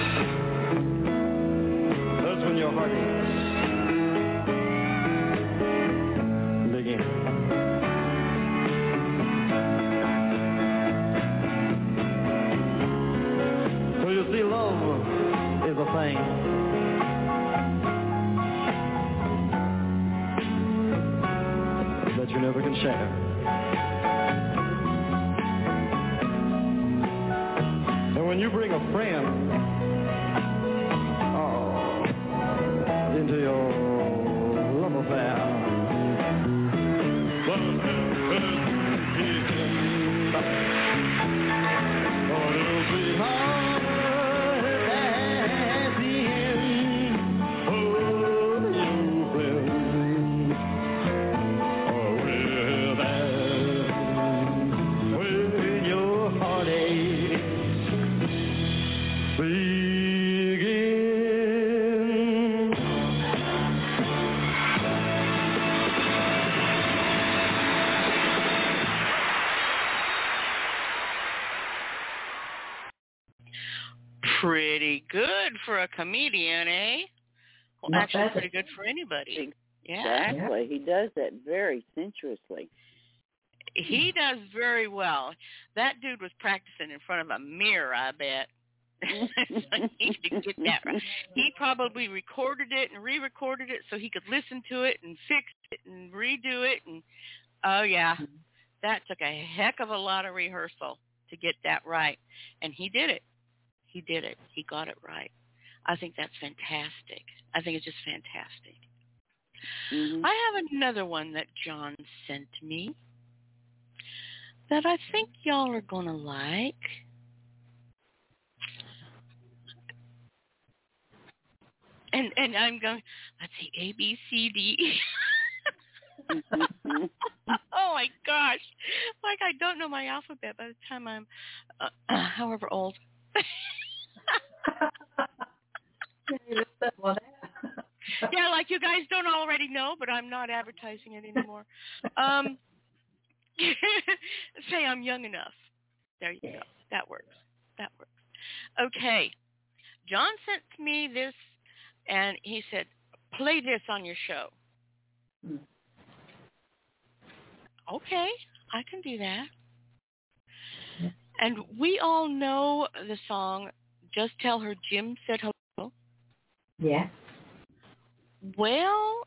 that's when your heart aches. can share. And when you bring a friend into your love affair, it'll be hard at the end. Oh, you will see. When your heartache begins. Pretty good for a comedian, eh? Well, Not actually, bad. pretty good for anybody. Yeah, Exactly. He does that very sensuously. he does very well. That dude was practicing in front of a mirror, I bet. So he could get that right. He probably recorded it and re-recorded it so he could listen to it and fix it and redo it. And oh yeah, that took a heck of a lot of rehearsal to get that right. And he did it. He did it. He got it right. I think that's fantastic. I think it's just fantastic. Mhm. I have another one that John sent me that I think y'all are going to like. And I'm going, let's see, A, B, C, D. Oh, my gosh. Like I don't know my alphabet by the time I'm however old. Yeah, like you guys don't already know, but I'm not advertising it anymore. Say I'm young enough. There you go. That works. That works. Okay. John sent me this, and he said, play this on your show. Okay, I can do that. And we all know the song, Just Tell Her Jim Said Hello. Yeah. Well,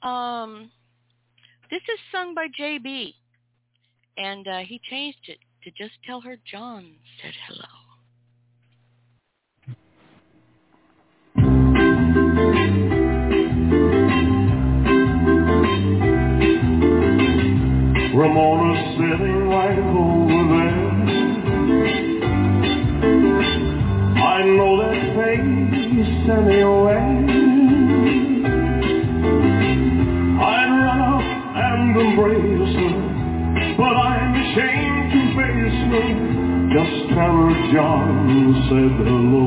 this is sung by JB, and he changed it to Just Tell Her John Said Hello. Ramona's sitting right over there. I know that face anyway. I'd run up and embrace her, but I'm ashamed to face her. Just tell her John said hello.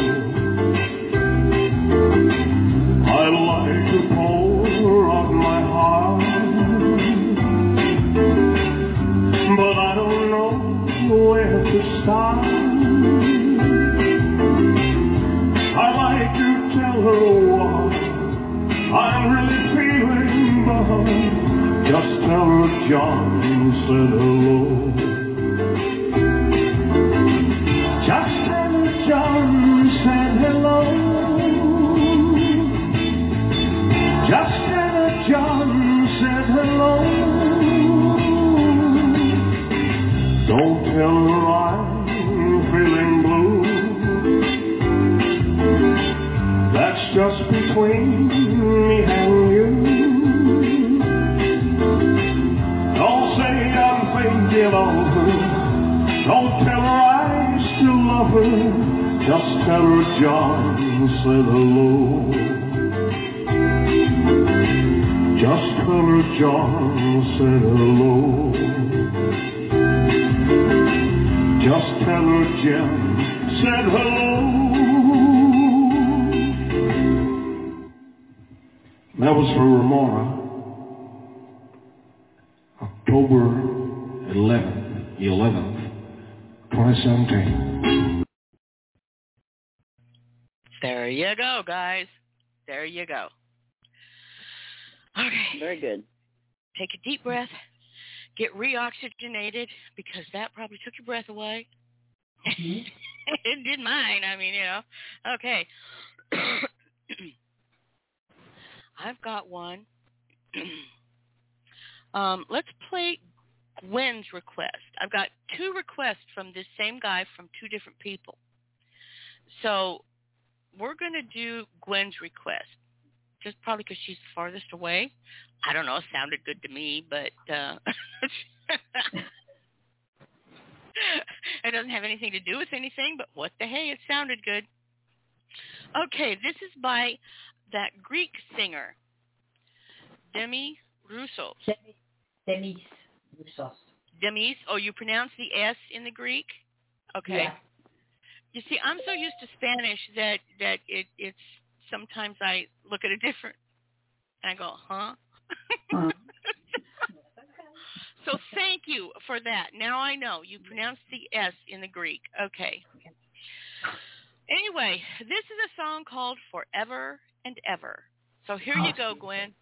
I'd like to pour out my heart, but I don't know where to start. I'd like to tell her what I'm really feeling, but just tell her John said hello. Just tell her John said hello. Just tell her John said hello. Don't tell her I'm feeling blue. That's just between me and you. Don't say I'm thinking of her. Don't tell her I still love her. Just tell her John said hello. Just tell her John said hello. Just tell her Jim said hello. That was for Ramona. October 11th, 2017. There you go, guys. There you go. Okay. Very good. Take a deep breath. Get reoxygenated, because that probably took your breath away. Mm-hmm. It did mine. I mean, Okay. I've got one. Let's play Gwen's request. I've got 2 requests from this same guy from 2 different people. So we're going to do Gwen's request, just probably because she's the farthest away. I don't know. It sounded good to me, but it doesn't have anything to do with anything, but what the hey, it sounded good. Okay, this is by that Greek singer, Demis Roussos. Demis Roussos. Demis, oh, you pronounce the S in the Greek? Okay. Yeah. You see, I'm so used to Spanish that it's sometimes I look at it different, and I go, huh? So thank you for that. Now I know. You pronounce the S in the Greek. Okay. Anyway, this is a song called Forever and Ever. So here you go, Gwen.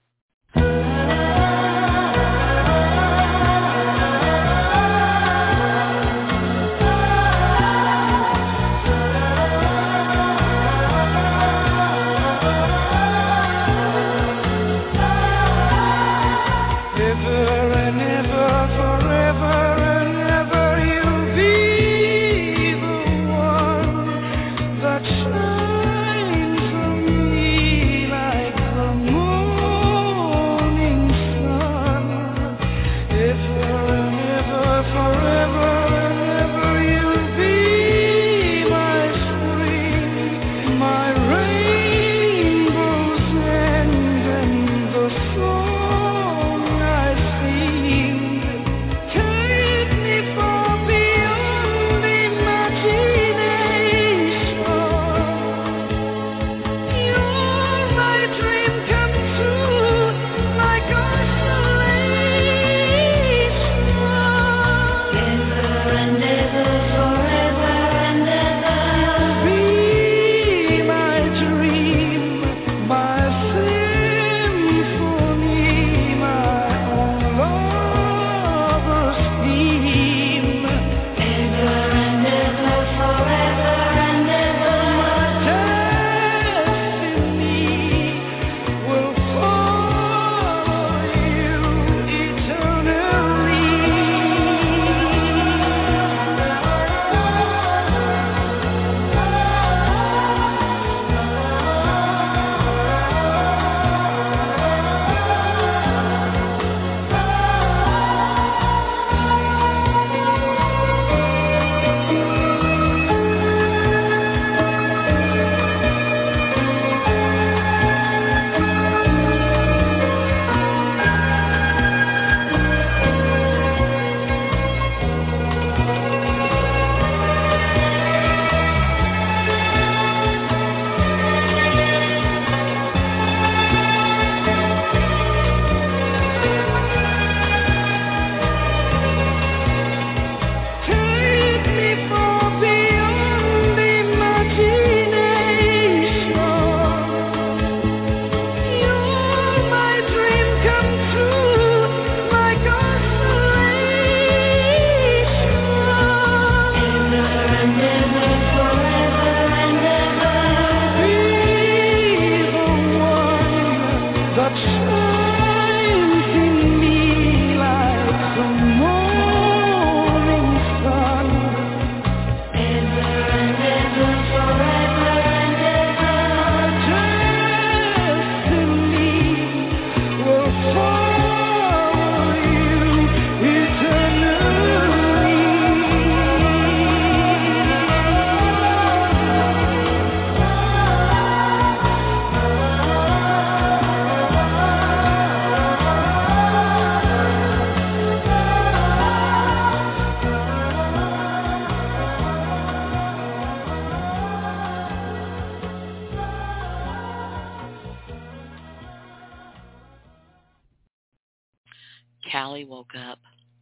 Callie woke up.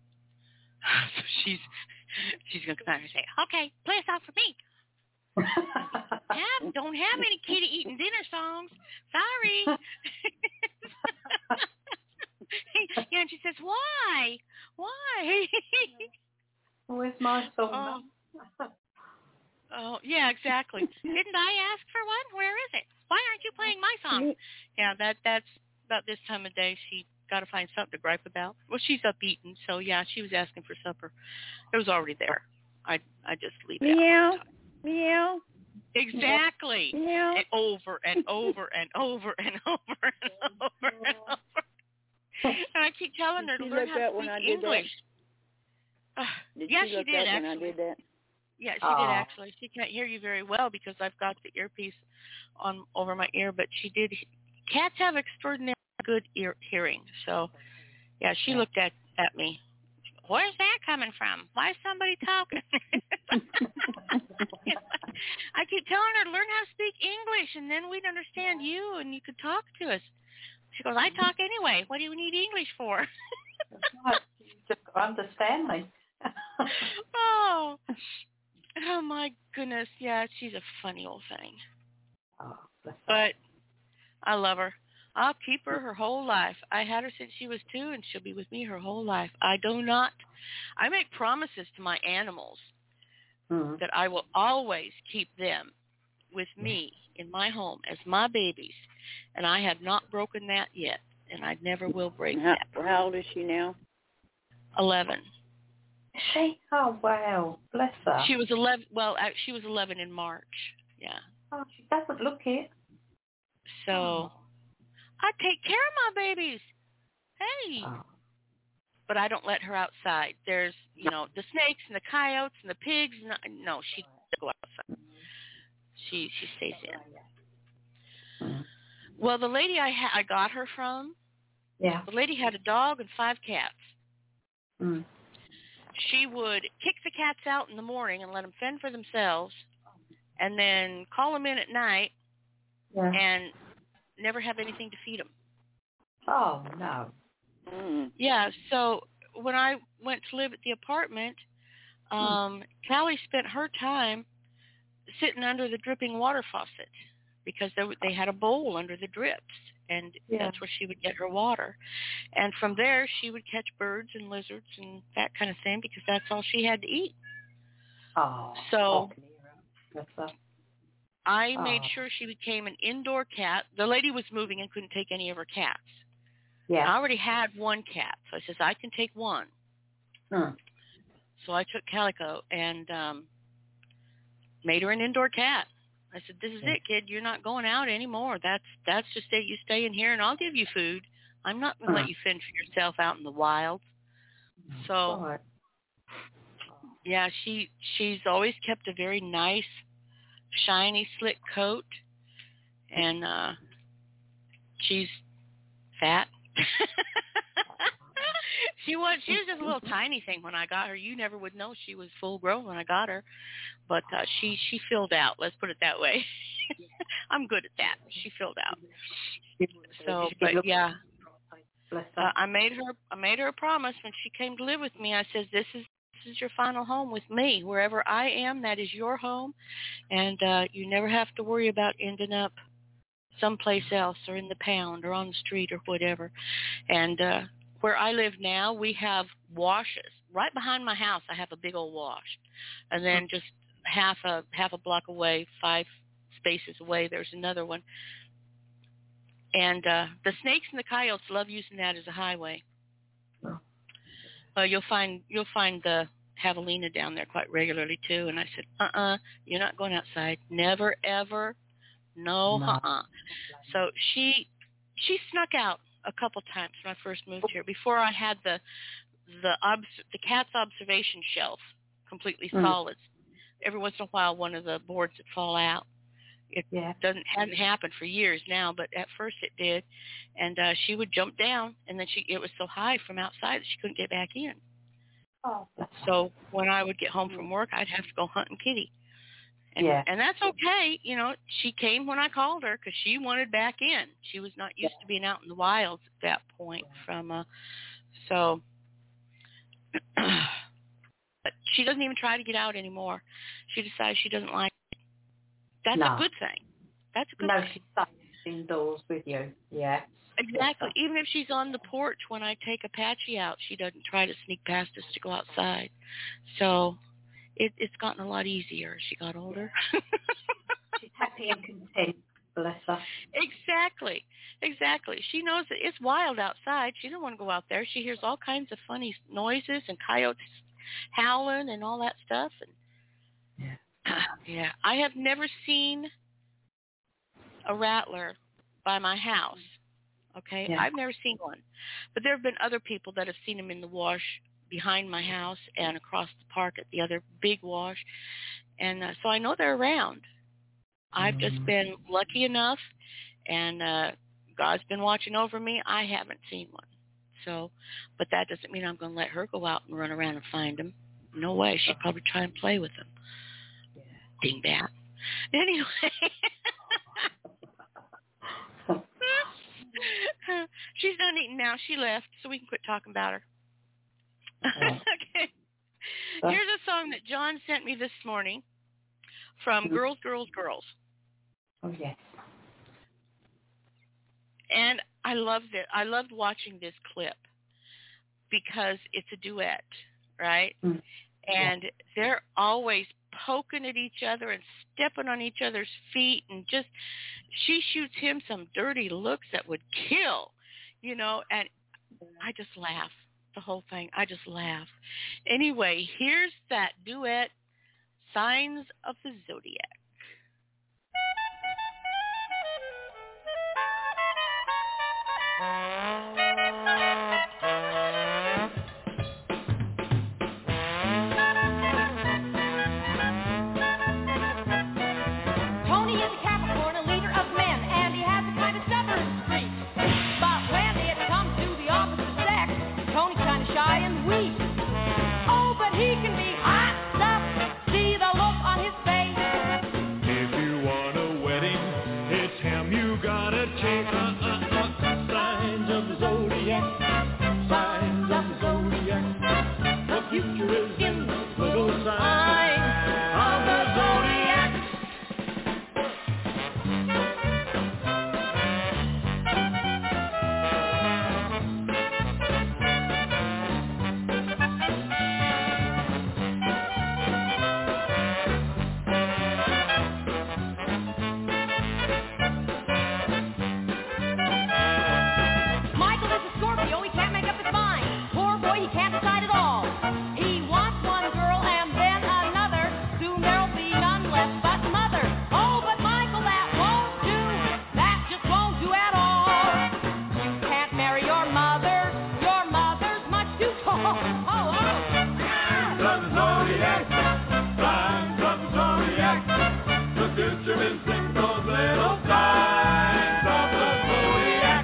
So she's going to come out and say, okay, play a song for me. Don't have any kitty eating dinner songs. Sorry. Yeah, and she says, why? Where's my song? Oh, yeah, exactly. Didn't I ask for one? Where is it? Why aren't you playing my song? Yeah, that's about this time of day she got to find something to gripe about. Well, she's up eating, so yeah, she was asking for supper. It was already there. I just leave it Meow, out. meow. Exactly. Meow. And over and over and over and over and over and over. And I keep telling her to learn how to speak English. Yeah, she did actually. When I did that? Yeah, she did actually. She can't hear you very well because I've got the earpiece on over my ear, but she did. Cats have extraordinarily good hearing, so yeah, she looked at me. Where's that coming from? Why is somebody talking? I keep telling her to learn how to speak English, and then we'd understand you, and you could talk to us. She goes, I talk anyway. What do you need English for? You just understand me. Oh, my goodness. Yeah, she's a funny old thing. Oh, but I love her. I'll keep her whole life. I had her since she was 2, and she'll be with me her whole life. I make promises to my animals that I will always keep them with me in my home as my babies, and I have not broken that yet, and I never will break that. How old is she now? 11. Is she? Oh, wow. Bless her. She was 11. Well, she was 11 in March. Yeah. Oh, she doesn't look it. So I take care of my babies. Hey. Oh. But I don't let her outside. There's, the snakes and the coyotes and the pigs. No, she doesn't go outside. She stays in. Well, the lady I got her from, the lady had a dog and 5 cats. She would kick the cats out in the morning and let them fend for themselves, and then call them in at night and never have anything to feed them. Oh, no. Yeah, so when I went to live at the apartment, Callie spent her time sitting under the dripping water faucet because they had a bowl under the drips, and that's where she would get her water. And from there, she would catch birds and lizards and that kind of thing because that's all she had to eat. Oh. So I made sure she became an indoor cat. The lady was moving and couldn't take any of her cats. Yeah. I already had 1 cat, so I says, I can take 1. So I took Calico and made her an indoor cat. I said, this is it, kid. You're not going out anymore. That's just it. You stay in here, and I'll give you food. I'm not going to let you fend for yourself out in the wild. So, yeah, she's always kept a very nice, shiny, slick coat, and she's fat. She was just a little tiny thing when I got her. You never would know she was full grown when I got her, but she filled out. Let's put it that way. I'm good at that. She filled out. So, but yeah, I made her a promise when she came to live with me. I said, this is your final home with me. Wherever I am, that is your home, and you never have to worry about ending up someplace else or in the pound or on the street or whatever. And where I live now, we have washes. Right behind my house, I have a big old wash. And then just half a block away, 5 spaces away, there's another one. And the snakes and the coyotes love using that as a highway. You'll find the javelina down there quite regularly too. And I said, you're not going outside. Never, ever. No. So she snuck out a couple times when I first moved here. Before I had the cat's observation shelf completely solid. Every once in a while, one of the boards would fall out. It hadn't happened for years now, but at first it did. And she would jump down, and then it was so high from outside that she couldn't get back in. Oh. So when I would get home from work, I'd have to go hunting Kitty. And that's okay. She came when I called her because she wanted back in. She was not used to being out in the wilds at that point. So but she doesn't even try to get out anymore. She decides she doesn't like it. That's a good thing. That's a good thing. No, she stays indoors with you. Yeah. Exactly. Even if she's on the porch when I take Apache out, she doesn't try to sneak past us to go outside. So it's gotten a lot easier as she got older. She's happy and content. Bless her. Exactly. She knows that it's wild outside. She doesn't want to go out there. She hears all kinds of funny noises and coyotes howling and all that stuff. And yeah, I have never seen a rattler by my house. Okay, Yeah. I've never seen one, but there have been other people that have seen them in the wash behind my house and across the park at the other big wash, and so I know they're around. I've just been lucky enough, and God's been watching over me. I haven't seen one, so, but that doesn't mean I'm going to let her go out and run around and find them. No way. She'd probably try and play with them. Yeah. Dingbat. Anyway. She's done eating now. She left, so we can quit talking about her. Okay. Here's a song that John sent me this morning from Girls, Girls, Girls. Oh, yes. And I loved it. I loved watching this clip because it's a duet, right? Mm. And they're always poking at each other and stepping on each other's feet, and just she shoots him some dirty looks that would kill, you know, and I just laugh. The whole thing, I just laugh. Anyway, here's that duet, Signs of the Zodiac. Tony is a Capricorn, a leader of men, and he has a kind of stubborn streak. But when it comes to the opposite sex, Tony's kind of shy and weak. Oh, but he can be hot stuff. See the look on his face. If you want a wedding, it's him you gotta take. Signs of the zodiac, signs of the zodiac. The future is in the little signs of the zodiac. Michael is a Scorpio, he can't make up his mind. Poor boy, he can't decide at all. He wants one girl and then another. Soon there'll be none left but mother. Oh, but Michael, that won't do. That just won't do at all. You can't marry your mother. Your mother's much too tall. Oh, oh. Signs of the zodiac, signs of the zodiac. The future is in those little signs of the zodiac.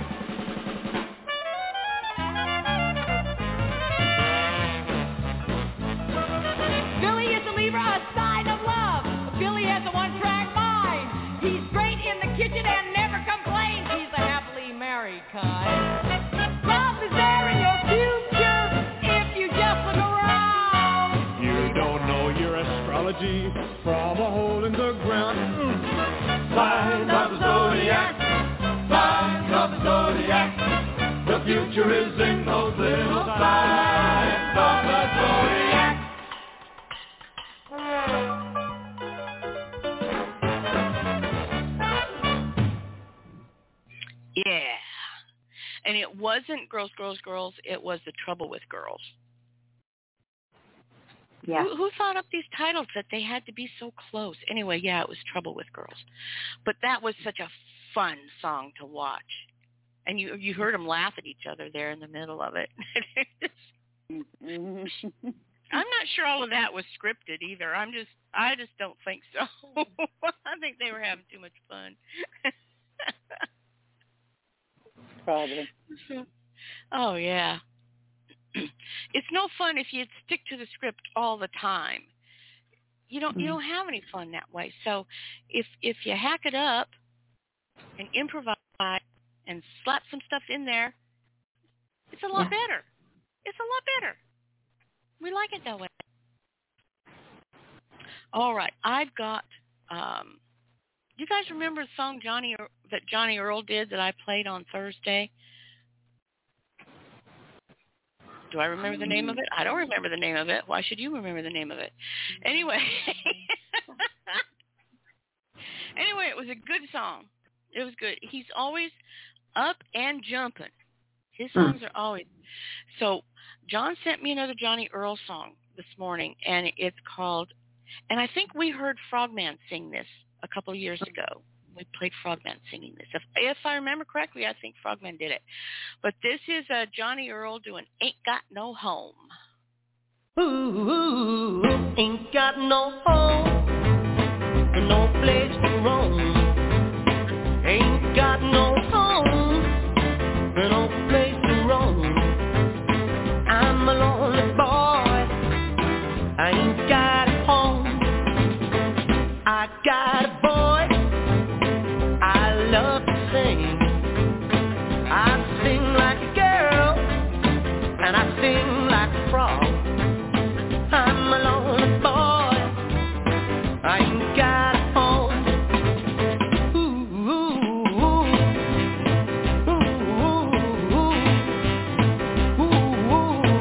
Billy is a Libra, a sign of love. Billy has a one-track mind. He's great in the kitchen and never complains. He's a happily married kind. Love is there in your future if you just look around. You don't know your astrology from a hole in the ground. Signs of the zodiac, signs of the zodiac. The future is in those little signs of the zodiac. Yeah. And it wasn't Girls, Girls, Girls. It was The Trouble with Girls. Yeah. Who thought up these titles that they had to be so close? Anyway, yeah, it was Trouble with Girls. But that was such a fun song to watch. And you heard them laugh at each other there in the middle of it. I'm not sure all of that was scripted either. I just don't think so. I think they were having too much fun. Probably. Oh, yeah. It's no fun if you stick to the script all the time. You don't have any fun that way. So if you hack it up and improvise and slap some stuff in there, it's a lot better. It's a lot better. We like it that way. All right, I've got. You guys remember the song that Johnny Earl did that I played on Thursday? Do I remember the name of it? I don't remember the name of it. Why should you remember the name of it? Anyway. Anyway, it was a good song. It was good. He's always up and jumping. His songs are always. So John sent me another Johnny Earl song this morning, and it's called, and I think we heard Frogman sing this a couple of years ago. We played Frogman singing this. If I remember correctly, I think Frogman did it. But this is Johnny Earl doing Ain't Got No Home. Ooh, ain't got no home, no place to roam. Ain't got no home, no place to roam. I'm a lonely boy, I ain't got a home. I got a boy, I love to sing. I sing like a girl, and I sing like a frog. I'm a lonely boy, I ain't got a home. Ooh, ooh, ooh. Ooh, ooh, ooh. Ooh,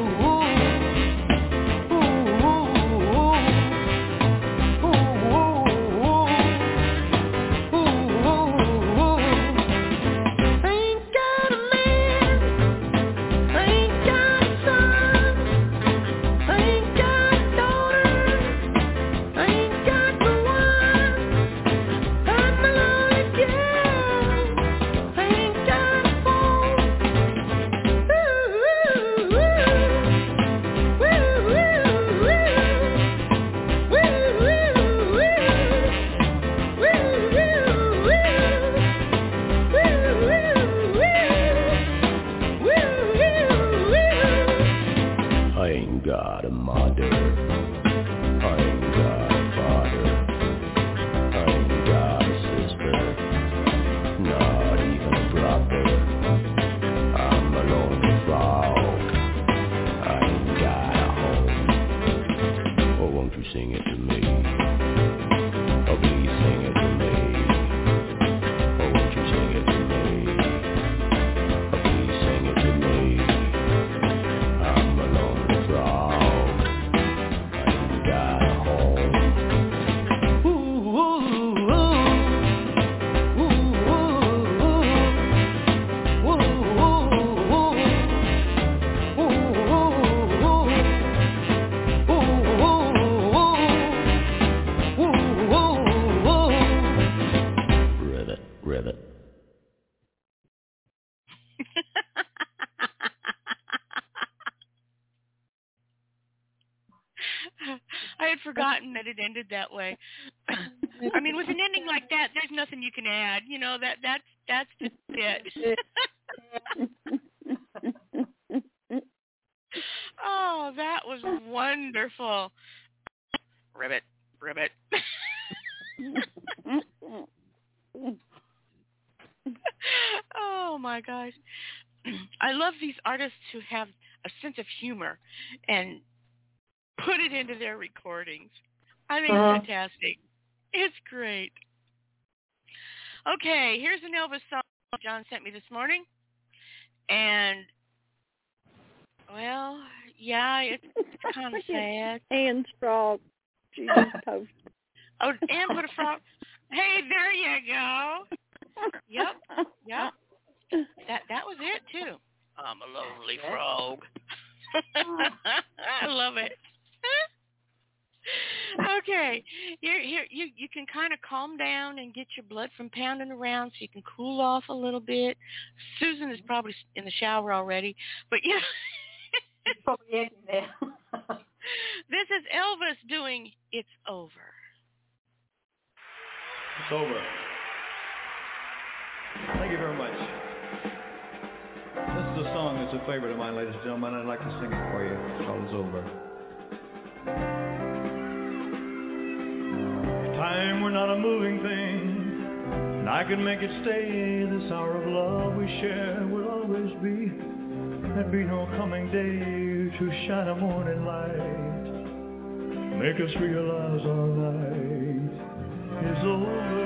ain't got a man, ain't got a son, ain't got a daughter, ain't got no one. I'm a lonely girl, ain't got a phone. Ooh, ooh, ooh. I ain't got a mother, I ain't got a father, I ain't got a sister, not even a brother. I'm a lonely frog, I ain't got a home. Oh, won't you sing it to me? Oh, please sing it to me. Oh, won't you sing it to me? Oh, please sing it to me. I'm a lonely frog, I ain't got a home. Ooh, ooh, ooh. Ooh, ooh, ooh. Ooh, ooh, ooh. Ooh, ooh, ooh. Ribbit, ribbit. I had forgotten that it ended that way. I mean, with an ending like that, there's nothing you can add. You know, that's just it. Oh, that was wonderful. Ribbit, ribbit. Oh my gosh. I love these artists who have a sense of humor and put it into their recordings. I think it's fantastic. It's great. Okay, here's an Elvis song John sent me this morning. And, well, yeah, it's kind of sad. And frog. Jesus post. Oh, and put a frog. Hey, there you go. Yep. That was it, too. I'm a lonely frog. I love it. Okay, you can kind of calm down and get your blood from pounding around, so you can cool off a little bit. Susan is probably in the shower already, but yeah, Probably in there. this is Elvis doing "It's Over." It's over. Thank you very much. This is a song that's a favorite of mine, ladies and gentlemen. I'd like to sing it for you. It's called "It's Over." Time we're not a moving thing, and I can make it stay. This hour of love we share will always be. There'd be no coming day to shine a morning light, make us realize our night is over.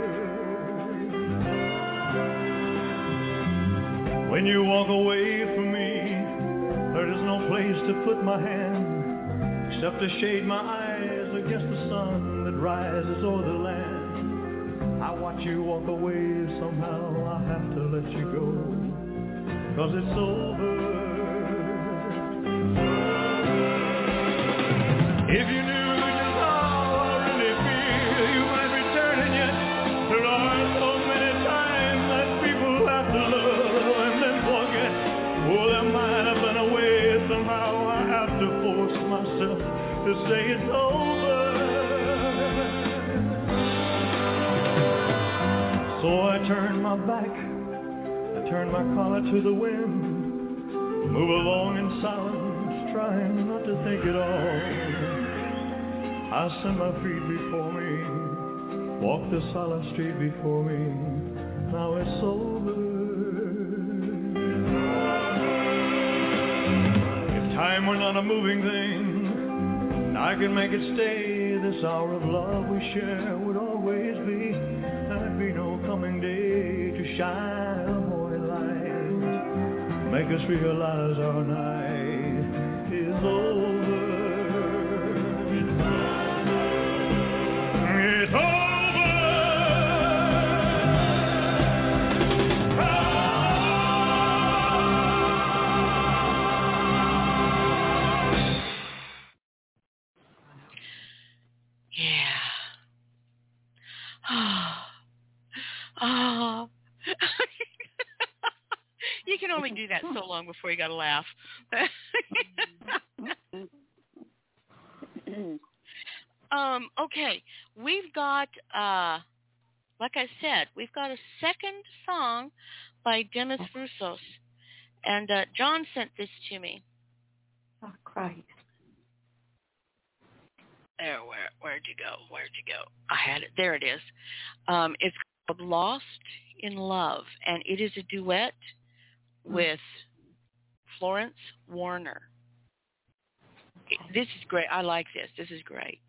When you walk away from me, there is no place to put my hand, except to shade my eyes against the sun that rises o'er the land. I watch you walk away, somehow I have to let you go, 'cause it's over. If you knew just how I really feel, you might return, and yet there are so many times that people have to love and then forget. Oh, there might have been a way, somehow I have to force myself to say it's over. So I turn my back, I turn my collar to the wind, move along in silence, trying not to think at all. I send my feet before me, walk the silent street before me, now it's over. If time were not a moving thing, I could make it stay. This hour of love we share would always be. There'd be no coming day to shine a morning light, make us realize our night is over. It's over. Yeah. Oh. You can only do that so long before you got to laugh. Okay, we've got, like I said, we've got a second song by Demis Roussos, and John sent this to me. Oh, Christ. There, where'd you go? I had it. There it is. It's called Lost in Love, and it is a duet with Florence Warner. This is great. I like this. This is great.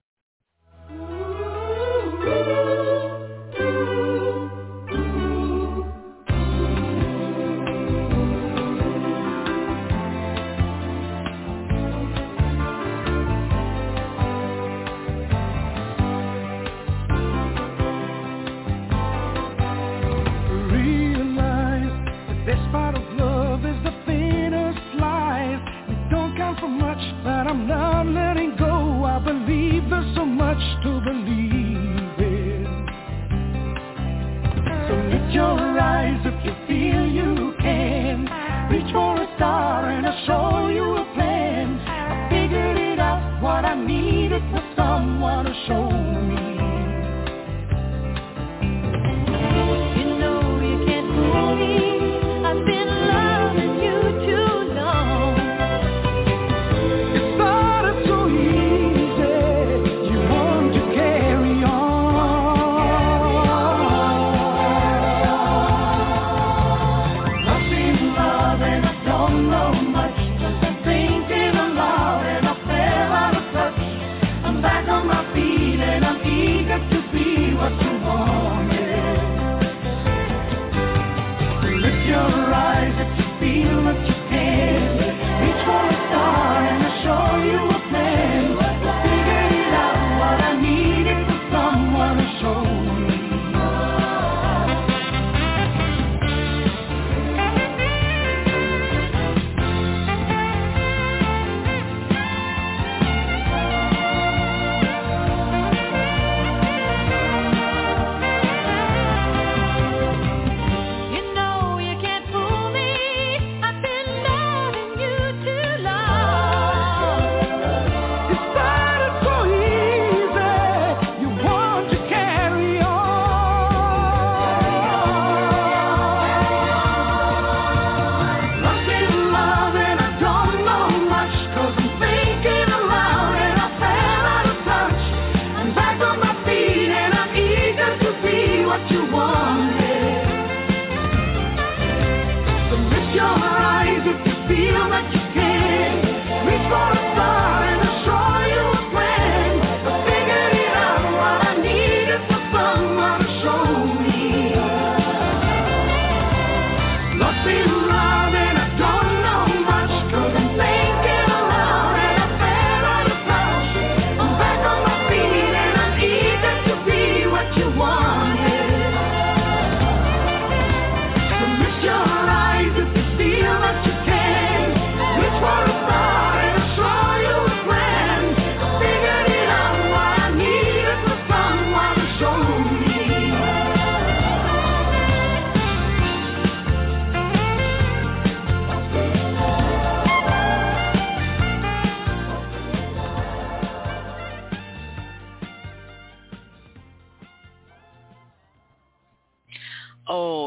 But I'm not letting go. I believe there's so much to believe in. So lift your eyes if you feel you can. Reach for a star and I'll show you a plan. I figured it out, what I needed was someone to show me. You know you can't fool me. I've been loving you too long. You know you can't fool me. I've been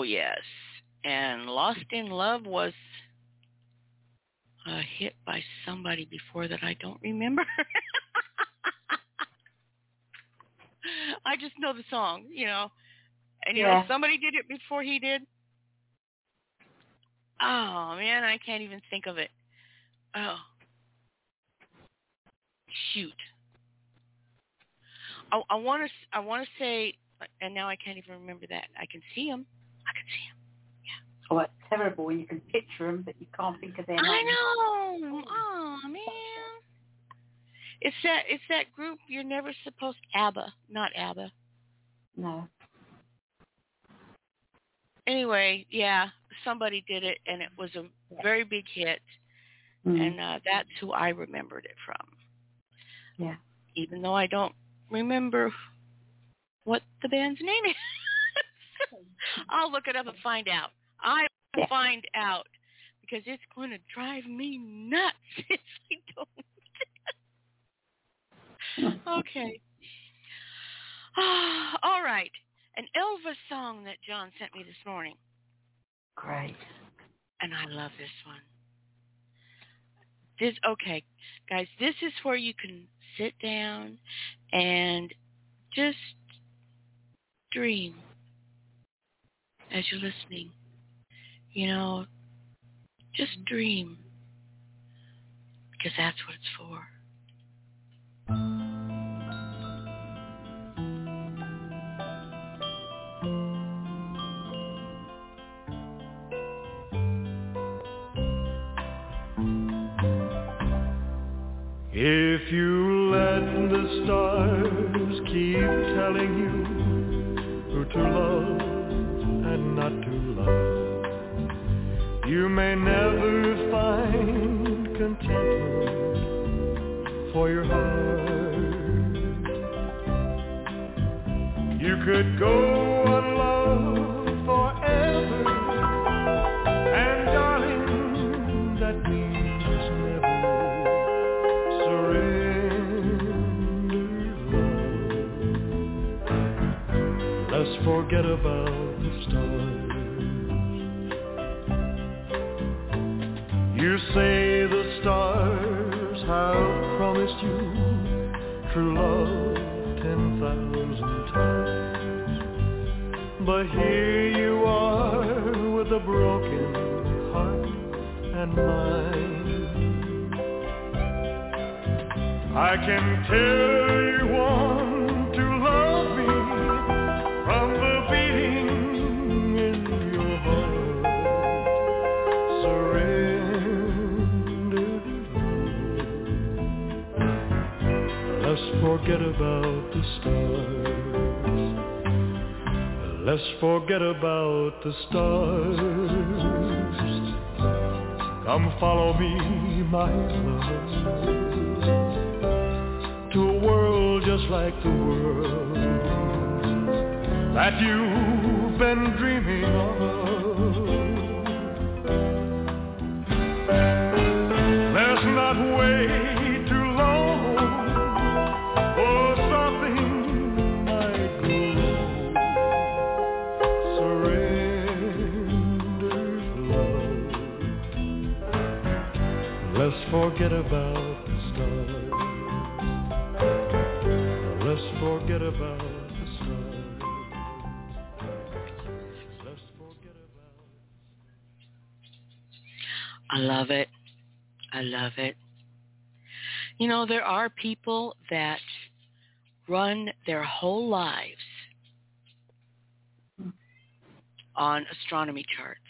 yes. And Lost in Love was a hit by somebody before that I don't remember. I just know the song, you know. And, you know, somebody did it before he did. Oh, man, I can't even think of it. Oh. Shoot. I want to say, and now I can't even remember that. I can see him. Oh, it's terrible when you can picture them, but you can't think of their names. I know. Oh, man. It's that group you're never supposed. ABBA, not ABBA. No. Anyway, yeah, somebody did it, and it was a very big hit, and that's who I remembered it from. Yeah. Even though I don't remember what the band's name is. I'll look it up and find out. I will find out, because it's going to drive me nuts if I don't. Okay. All right. An Elvis song that John sent me this morning. Great. And I love this one. Okay, guys, this is where you can sit down and just dream as you're listening. You know, just dream, because that's what it's for. If you let the stars keep telling you who to love and not to love, you may never find contentment for your heart. You could go on love forever, and darling, that means never. Let's forget about the stars. You say the stars have promised you true love 10,000 times, but here you are with a broken heart and mind. I can tell you want to love me from the beating in your heart. Surrender to love. Let's forget about the stars. Let's forget about the stars. Come follow me, my love, to a world just like the world that you've been dreaming of. Let's not wait too long for something might go wrong. Surrender, love. Let's forget about the stars. Let's forget about the stars. Let's forget about. I love it. I love it. You know, there are people that run their whole lives on astronomy charts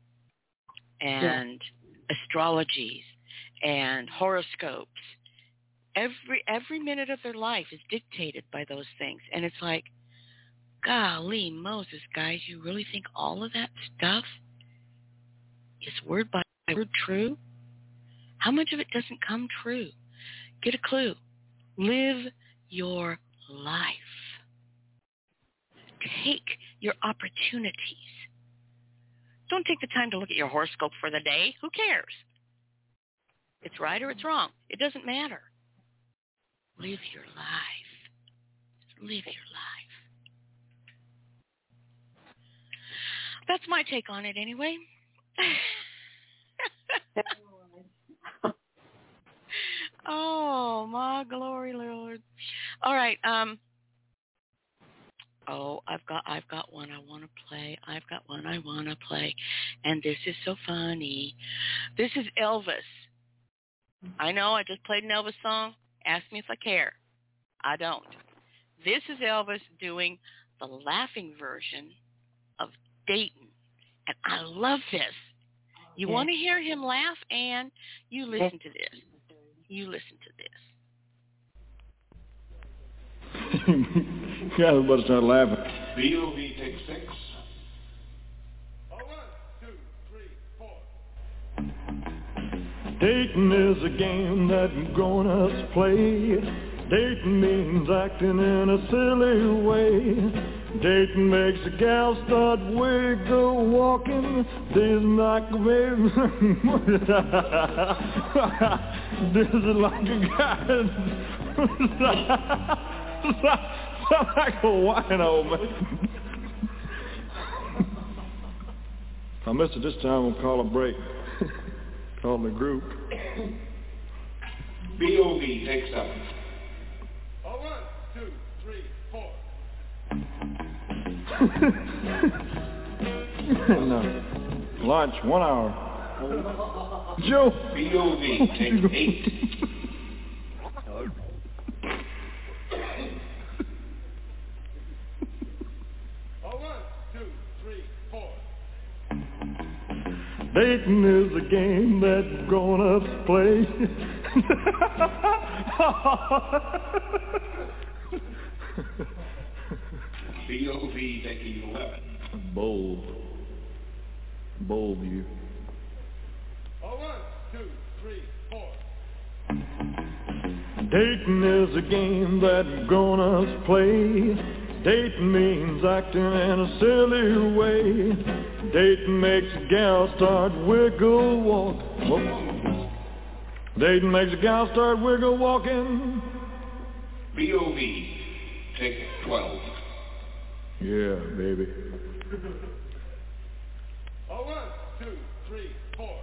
and astrologies and horoscopes. Every minute of their life is dictated by those things. And it's like, golly Moses, guys, you really think all of that stuff is word by word true? How much of it doesn't come true? Get a clue. Live your life. Take your opportunities. Don't take the time to look at your horoscope for the day. Who cares? It's right or it's wrong. It doesn't matter. Live your life. Live your life. That's my take on it anyway. Oh, my glory, Lord. All right. I've got one I want to play. And this is so funny. This is Elvis. I know I just played an Elvis song. Ask me if I care. I don't. This is Elvis doing the laughing version of Dayton. And I love this. You want to hear him laugh, and you listen to this. You listen to this. Yeah, everybody start laughing. BOV take 6. 1, 2, 3, 4. Dating is a game that grown-ups play. Dating means acting in a silly way. Dating makes a gal start wiggle walking. This is like a baby. This is like a guy. Sound like a wino, man. If I miss it this time, we'll call a break. Call the group. BOV take 7. 1, 2, 3, 4. No. Lunch, 1 hour. Joe. BOV take 8. Dating is a game that grown-ups play. BOV taking 11. Bold view. 1, 2, 3, 4. Dating is a game that grown-ups play. Dating means acting in a silly way. Dating makes a gal start wiggle walk. Dating makes a gal start wiggle walking. BOV take 12. Yeah, baby. 1, 2, 3, 4.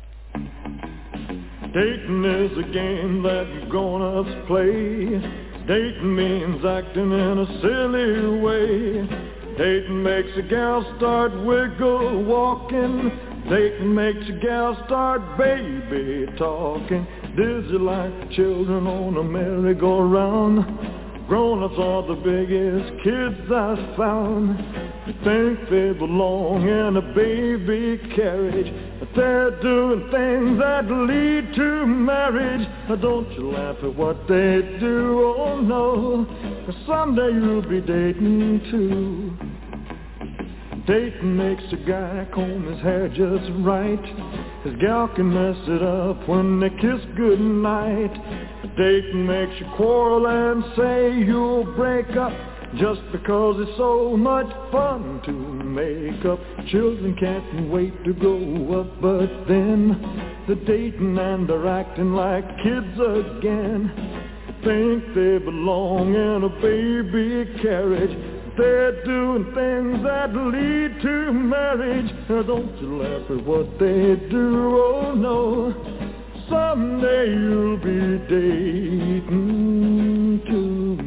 Dating is a game that grown-ups play. Dating means acting in a silly way. Dating makes a gal start wiggle walking. Dating makes a gal start baby talking. Dizzy like children on a merry-go-round. Grown-ups are the biggest kids I've found. They think they belong in a baby carriage, but they're doing things that lead to marriage. Now don't you laugh at what they do, oh no, 'cause someday you'll be dating too. Dating makes a guy comb his hair just right. His gal can mess it up when they kiss goodnight. Dating makes you quarrel and say you'll break up just because it's so much fun to make up. Children can't wait to grow up, but then they're dating and they're acting like kids again. Think they belong in a baby carriage. They're doing things that lead to marriage. Now don't you laugh at what they do, oh no. Someday you'll be dating too.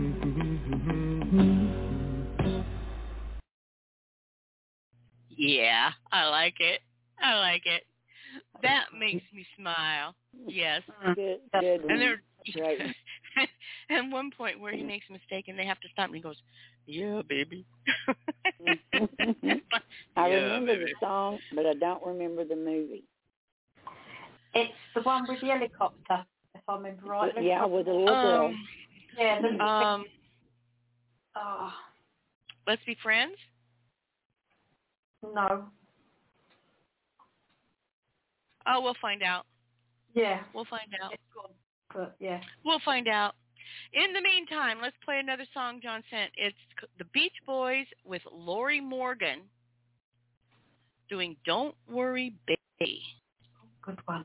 Yeah, I like it. That makes me smile. Yes. Good. And there, Right. and one point where he makes a mistake and they have to stop and he goes, "Yeah, baby." I remember the song, but I don't remember the movie. It's the one with the helicopter, if I remember right. Yeah, with the little girl. Yeah. Let's Be Friends? No. Oh, we'll find out. Yeah. We'll find out. It's gone. But yeah. We'll find out. In the meantime, let's play another song John sent. It's the Beach Boys with Lori Morgan doing Don't Worry, Baby. Good one.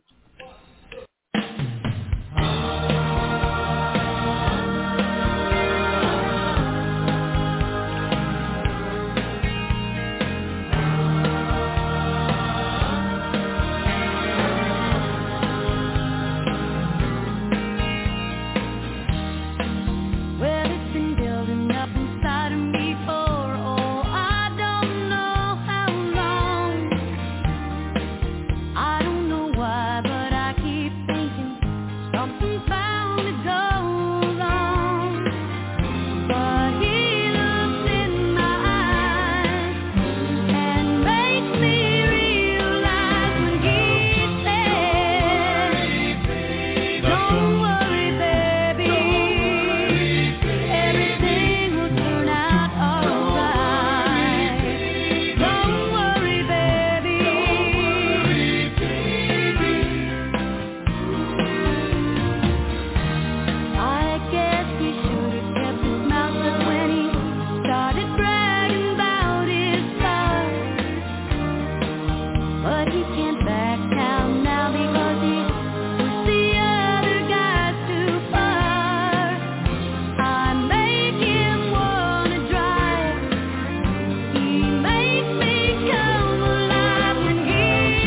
but he can't back down now because he pushed the other guys too far. I make him wanna drive. He makes me come alive when he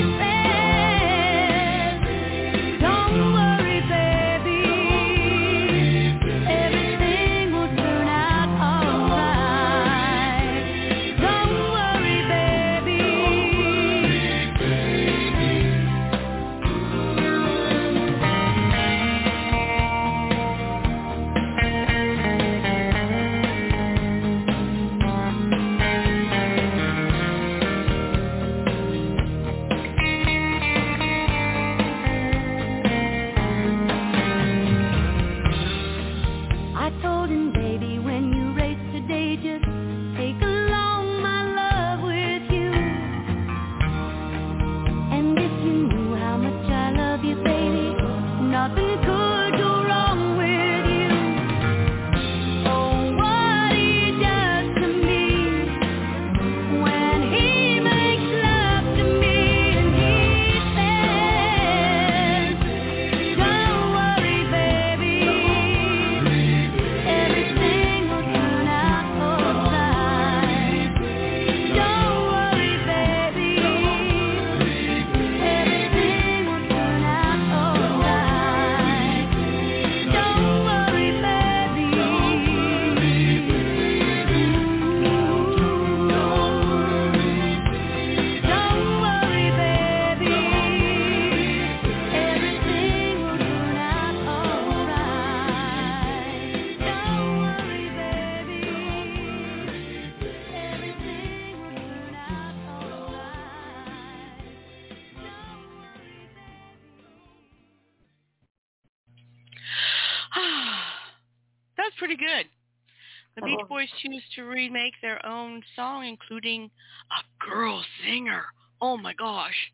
says, "Don't worry, baby, everything will turn out alright. Don't worry, baby." I told him, baby, when you race today, just take along my love with you. And if you knew how much I love you, baby, nothing could go wrong with you. Oh, what he does to me when he makes love to me and he says, "Don't worry, baby, everything will turn out alright. Don't worry, baby, everything will turn out alright. Don't worry, baby." Don't worry, baby, everything will turn out alright. Don't worry, baby, everything will turn out alright. Don't worry, That's pretty good. The Beach Oh. Boys choose to remake their own song, including a girl singer. Oh my gosh.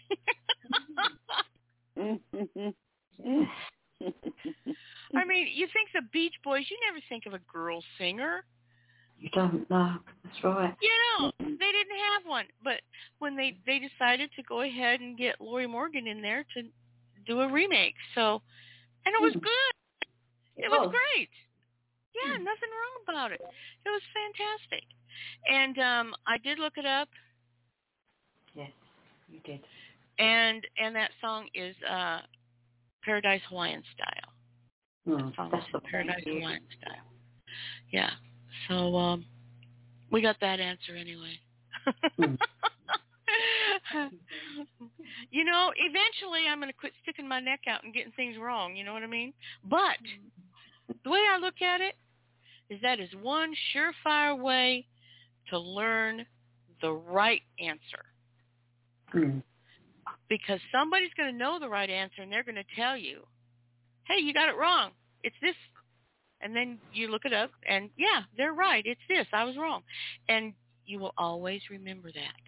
I mean, you think the Beach Boys, you never think of a girl singer. You don't know. That's right. You know, they didn't have one. But when they decided to go ahead and get Lori Morgan in there to do a remake. So, and it was good. It was great. Yeah, nothing wrong about it. It was fantastic. And I did look it up, Yes, you did. and that song is Paradise Hawaiian Style. That song That's is the Paradise thing. Hawaiian Style. Yeah. So we got that answer anyway. You know, eventually I'm going to quit sticking my neck out and getting things wrong. You know what I mean? But the way I look at it is that is one surefire way to learn the right answer. Because somebody's going to know the right answer and they're going to tell you, hey, you got it wrong. It's this. And then you look it up and, yeah, they're right. It's this. I was wrong. And you will always remember that.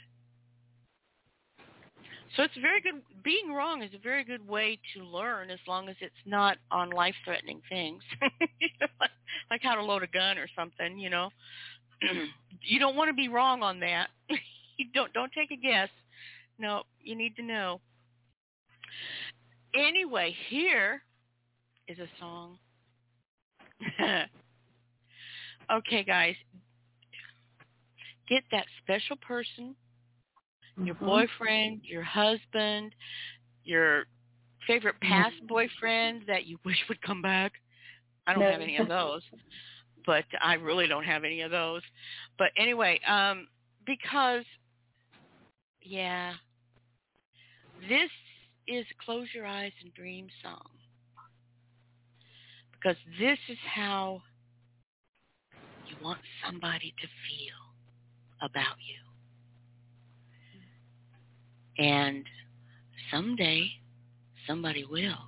So it's very good. Being wrong is a very good way to learn as long as it's not on life-threatening things. Like how to load a gun or something, you know. You don't want to be wrong on that. You don't take a guess. No, you need to know. Anyway, here is a song. Okay, guys. Get that special person, your boyfriend, your husband, your favorite past boyfriend that you wish would come back. I don't have any of those, but I really don't have any of those. But anyway, because, yeah, this is Close Your Eyes and Dream song. Because this is how you want somebody to feel about you. And someday, somebody will.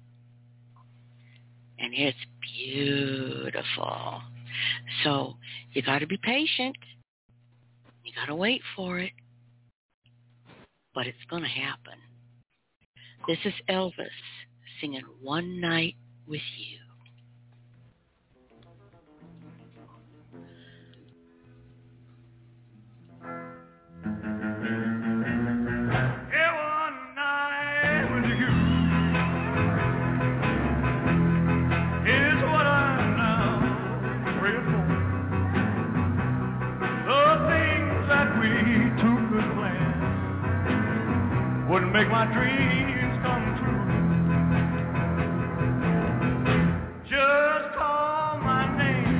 And it's beautiful. So you got to be patient. You got to wait for it. But it's going to happen. This is Elvis singing One Night with You. would make my dreams come true. Just call my name,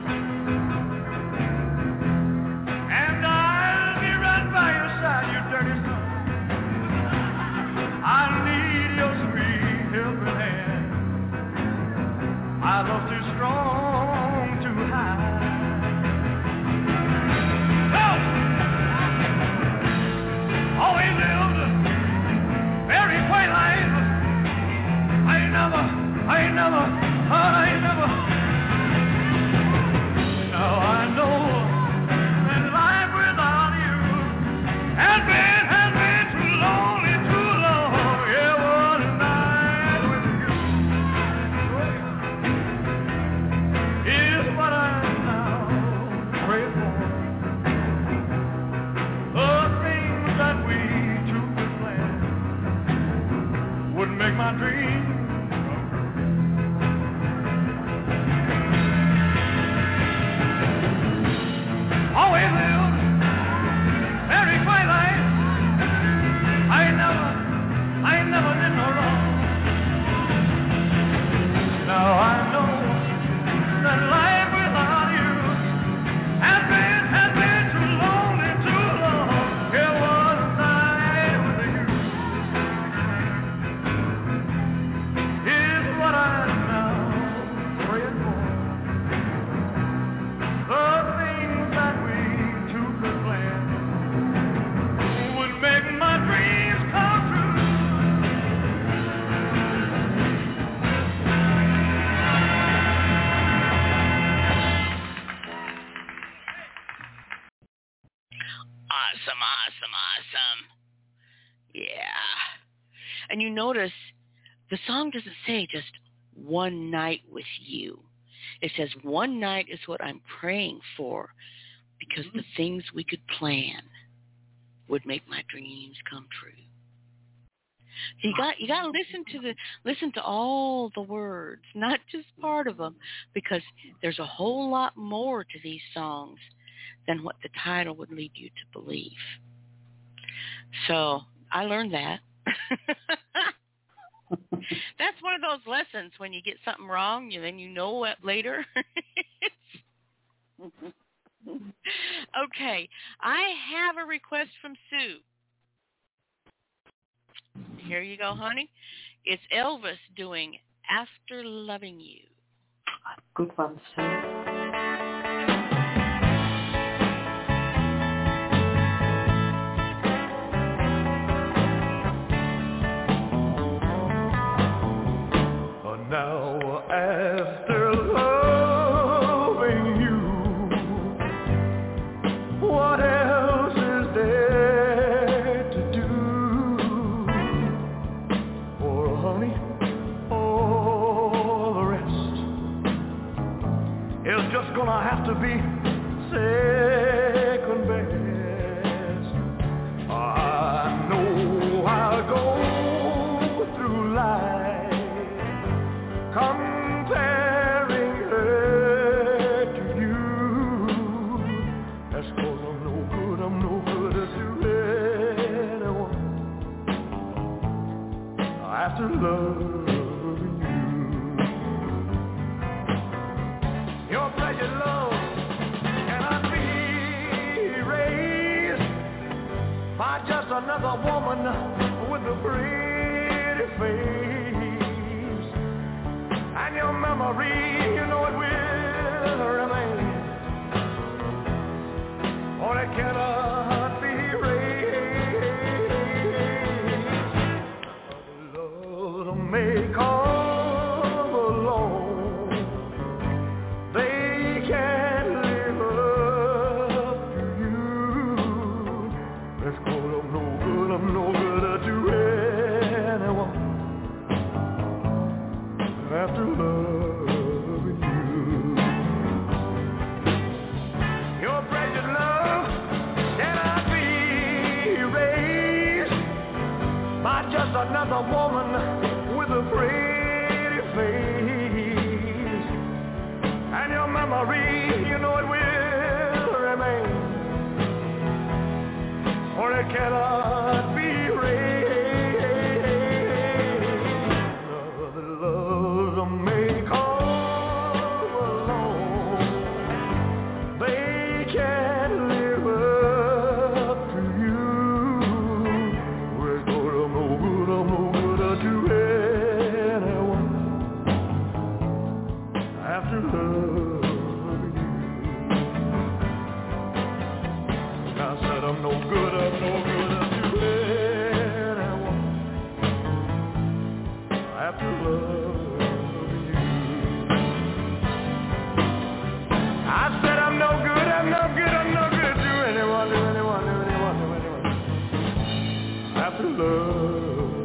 and I'll be right by your side, you dirty son. I need your sweet helping hand. My love too strong to hide. Always lived a very quiet life. I ain't never. Now I know that life without you has been too lonely, too long. Yeah, what a night with you is what I'm now praying for. The things that we two could plan would make my dreams. Always lived very quiet life. I ain't never did no wrong. Now I know that life without you has been too lonely, too long. Yeah, what a night with you is what I'm now praying for. The things that we two could plan would make my dreams come true. Awesome. Yeah. And you notice the song doesn't say just one night with you. It says one night is what I'm praying for, because the things we could plan would make my dreams come true. So you got to listen to all the words, not just part of them, because there's a whole lot more to these songs than what the title would lead you to believe. So I learned that. That's one of those lessons when you get something wrong, then you know it later. Okay, I have a request from Sue. Here you go, honey. It's Elvis doing After Loving You. Good one, Sue. Now after loving you, what else is there to do? For honey, all the rest is just gonna have to be second best. I know I'll go through life comparing her to you. That's 'cause I'm no good to anyone after loving you. Your precious love cannot be erased by just another woman with a pretty face. And your memory, you know it will remain, or it cannot be erased. Love may come along, they can't live up to you. That's 'cause I'm no good to anyone after loving you. Your precious love cannot be erased by just another woman with a pretty face. And your memory, you know it will remain, or it cannot be erased. got to love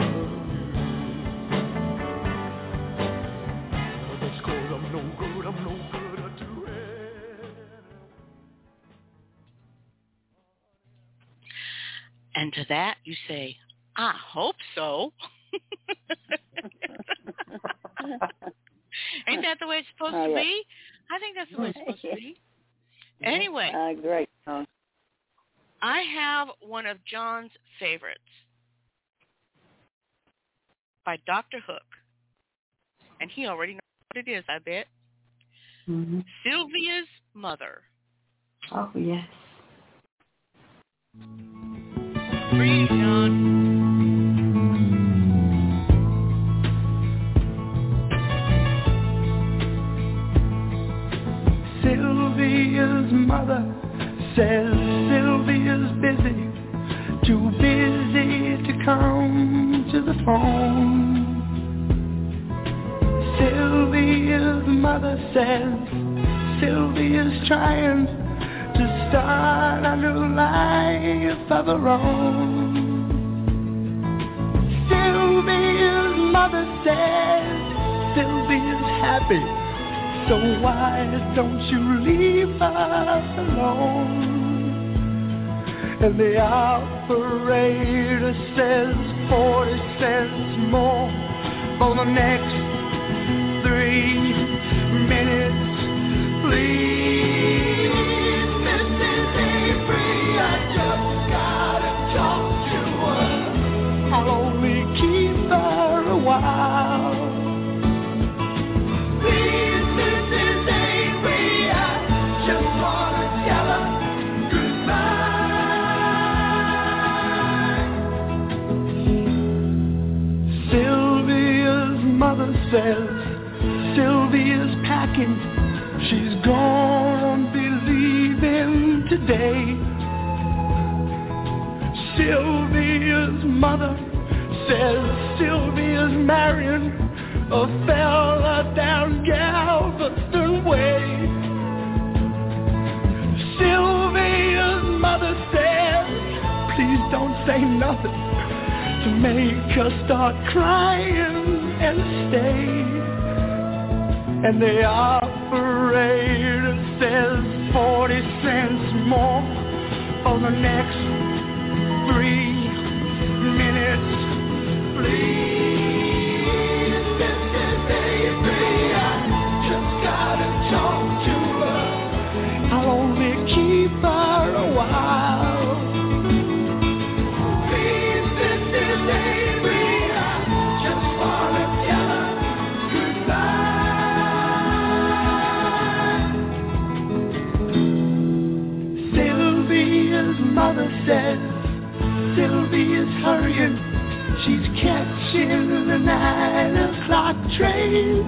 you. That's 'cause I'm no good to it. And to that you say, I hope so. Ain't that the way it's supposed to be? I think that's the way it's supposed to be. Anyway. Great song. I have one of John's favorites by Dr. Hook. And he already knows what it is, I bet. Mm-hmm. Sylvia's Mother. Oh, yes. For you, John. Sylvia's mother says Sylvia's busy, too busy to come to the phone. Sylvia's mother says Sylvia's trying to start a new life of her own. Sylvia's mother says Sylvia's happy, so why don't you leave her alone? And the operator says 40 cents more for the next 3 minutes, please. Mrs. Avery, I just gotta talk to her. I'll only keep her a while. Please, Mrs. Avery, I just wanna tell her goodbye. Sylvia's mother says Sylvia's packing, she's gonna be leaving today. Sylvia's mother says Sylvia's marrying a fella down Galveston way. Sylvia's mother says, please don't say nothing to make her start crying and stay. And the operator says 40 cents more for the next 3 minutes, please. Mrs. Avery, I just gotta talk to her. I'll only keep her a while. Please, Mrs. Avery, I just wanna tell her goodbye. Sylvia's mother says Sylvia's hurrying, she's catching the 9 o'clock train.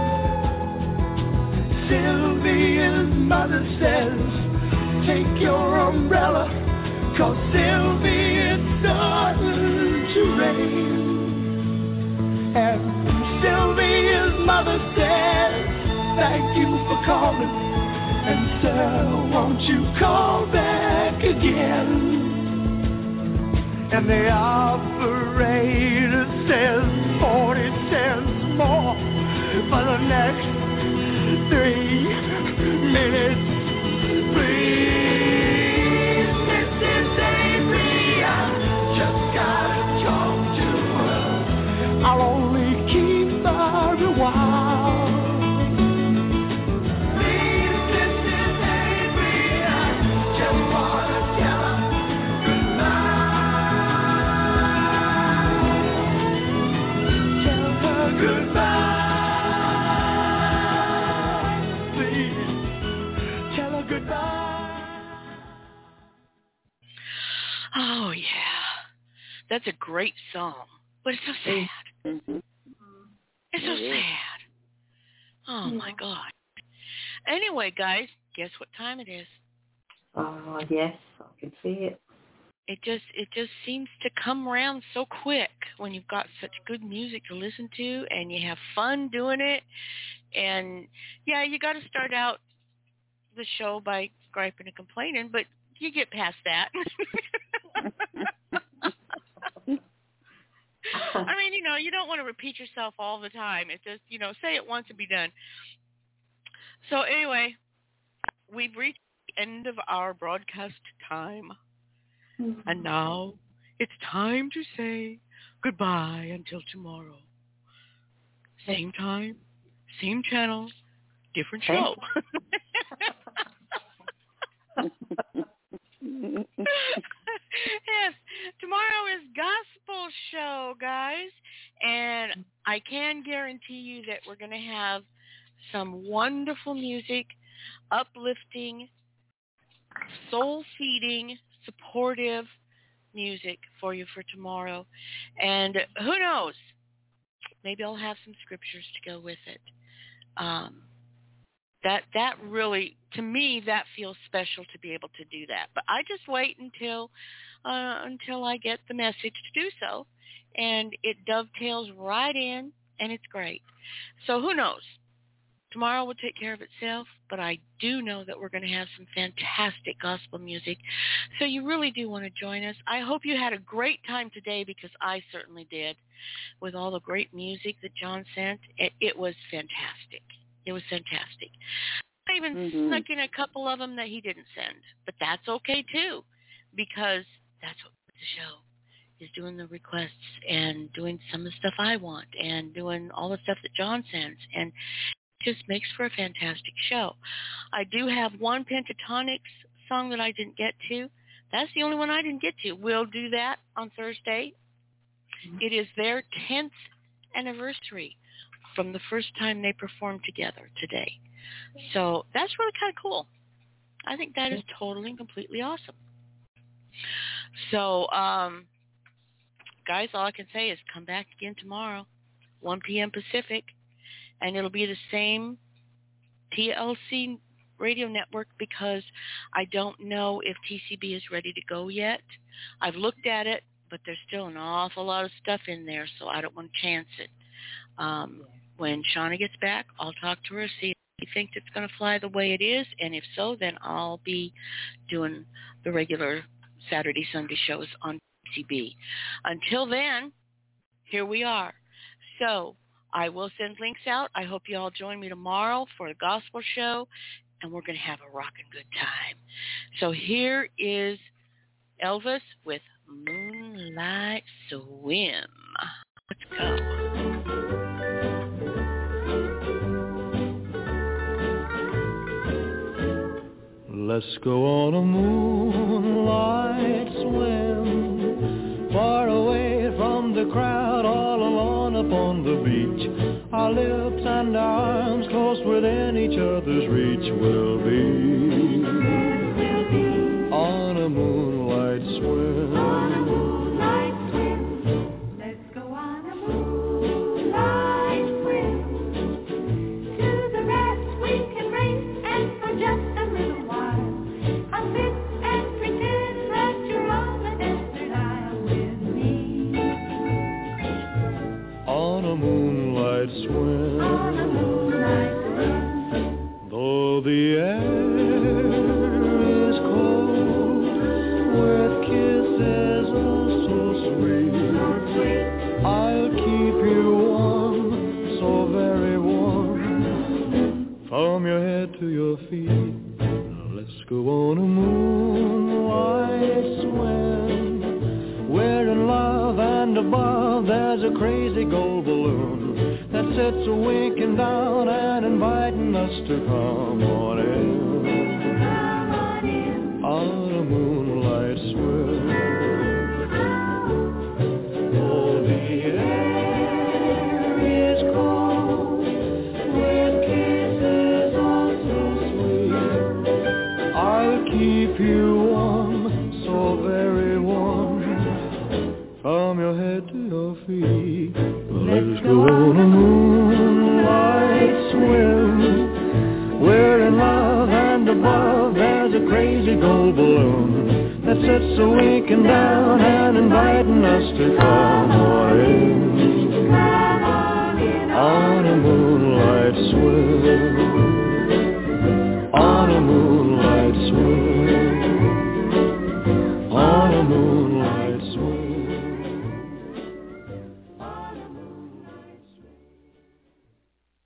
Sylvia's mother says, take your umbrella, 'cause Sylvia, it's starting to rain. And Sylvia's mother says, thank you for calling, and sir, won't you call back again? And the operator says 40 cents more for the next 3 minutes, please. Mrs. Avery, I just gotta talk to her. I'll only keep her a while. Please, Mrs. Avery, I just wanna tell her goodbye. Please, tell her goodbye. Oh, yeah. That's a great song. But it's so sad. Mm-hmm. It's so sad. Oh, my God. Anyway, guys, guess what time it is? Oh, yes, I can see it. It just seems to come around so quick when you've got such good music to listen to and you have fun doing it. And, yeah, you got to start out the show by griping and complaining, but you get past that. I mean, you don't want to repeat yourself all the time. It just, say it once and be done. So anyway, we've reached the end of our broadcast time. Mm-hmm. And now it's time to say goodbye until tomorrow. Same time, same channel, different show. Yes, tomorrow is Gospel Show, guys. And I can guarantee you that we're going to have some wonderful music, uplifting, soul-feeding, supportive music for you for tomorrow. And who knows, maybe I'll have some scriptures to go with it. That really, to me, that feels special to be able to do that. But I just wait until I get the message to do so, and it dovetails right in, and it's great. So who knows? Tomorrow will take care of itself, but I do know that we're going to have some fantastic gospel music. So you really do want to join us. I hope you had a great time today, because I certainly did, with all the great music that John sent. It was fantastic. It was fantastic. I even snuck in a couple of them that he didn't send, but that's okay too, because that's what the show is, doing the requests and doing some of the stuff I want and doing all the stuff that John sends, and just makes for a fantastic show. I do have one Pentatonics song that I didn't get to. That's the only one I didn't get to. We'll do that on Thursday. It is their 10th anniversary from the first time they performed together today. So that's really kind of cool. I think that is totally and completely awesome. So, guys, all I can say is come back again tomorrow, 1 p.m. Pacific, and it'll be the same TLC radio network, because I don't know if TCB is ready to go yet. I've looked at it, but there's still an awful lot of stuff in there, so I don't want to chance it. When Shauna gets back, I'll talk to her, see if she thinks it's going to fly the way it is, and if so, then I'll be doing the regular Saturday, Sunday shows on TCB. Until then, here we are. So I will send links out. I hope you all join me tomorrow for the gospel show, and we're going to have a rockin' good time. So here is Elvis with Moonlight Swim. Let's go. Let's go on a moonlight swim, far away from the crowd, all alone upon the beach. Our lips and arms close within each other's reach. We'll be on a moonlight swim. On a moonlight swim. Let's go on a moonlight swim. To the rest we can race, and for just a little while I'll sit and pretend that you're on the desert isle with me. On a moonlight swim. On a moonlight swim. Though the air is cold, with kisses oh so sweet, I'll keep you warm, so very warm, from your head to your feet. Let's go on a moonlight swim. We're in love, and above there's a crazy gold balloon that sits winking down and inviting us to come on in. On a moonlight swim. Oh, the air is cold, with kisses oh so sweet. I'll keep you warm, so very warm, from your head to your feet. Let's go on a moonlight swim. We're in love, and above there's a crazy gold balloon that sits a winking down and inviting us to come on in.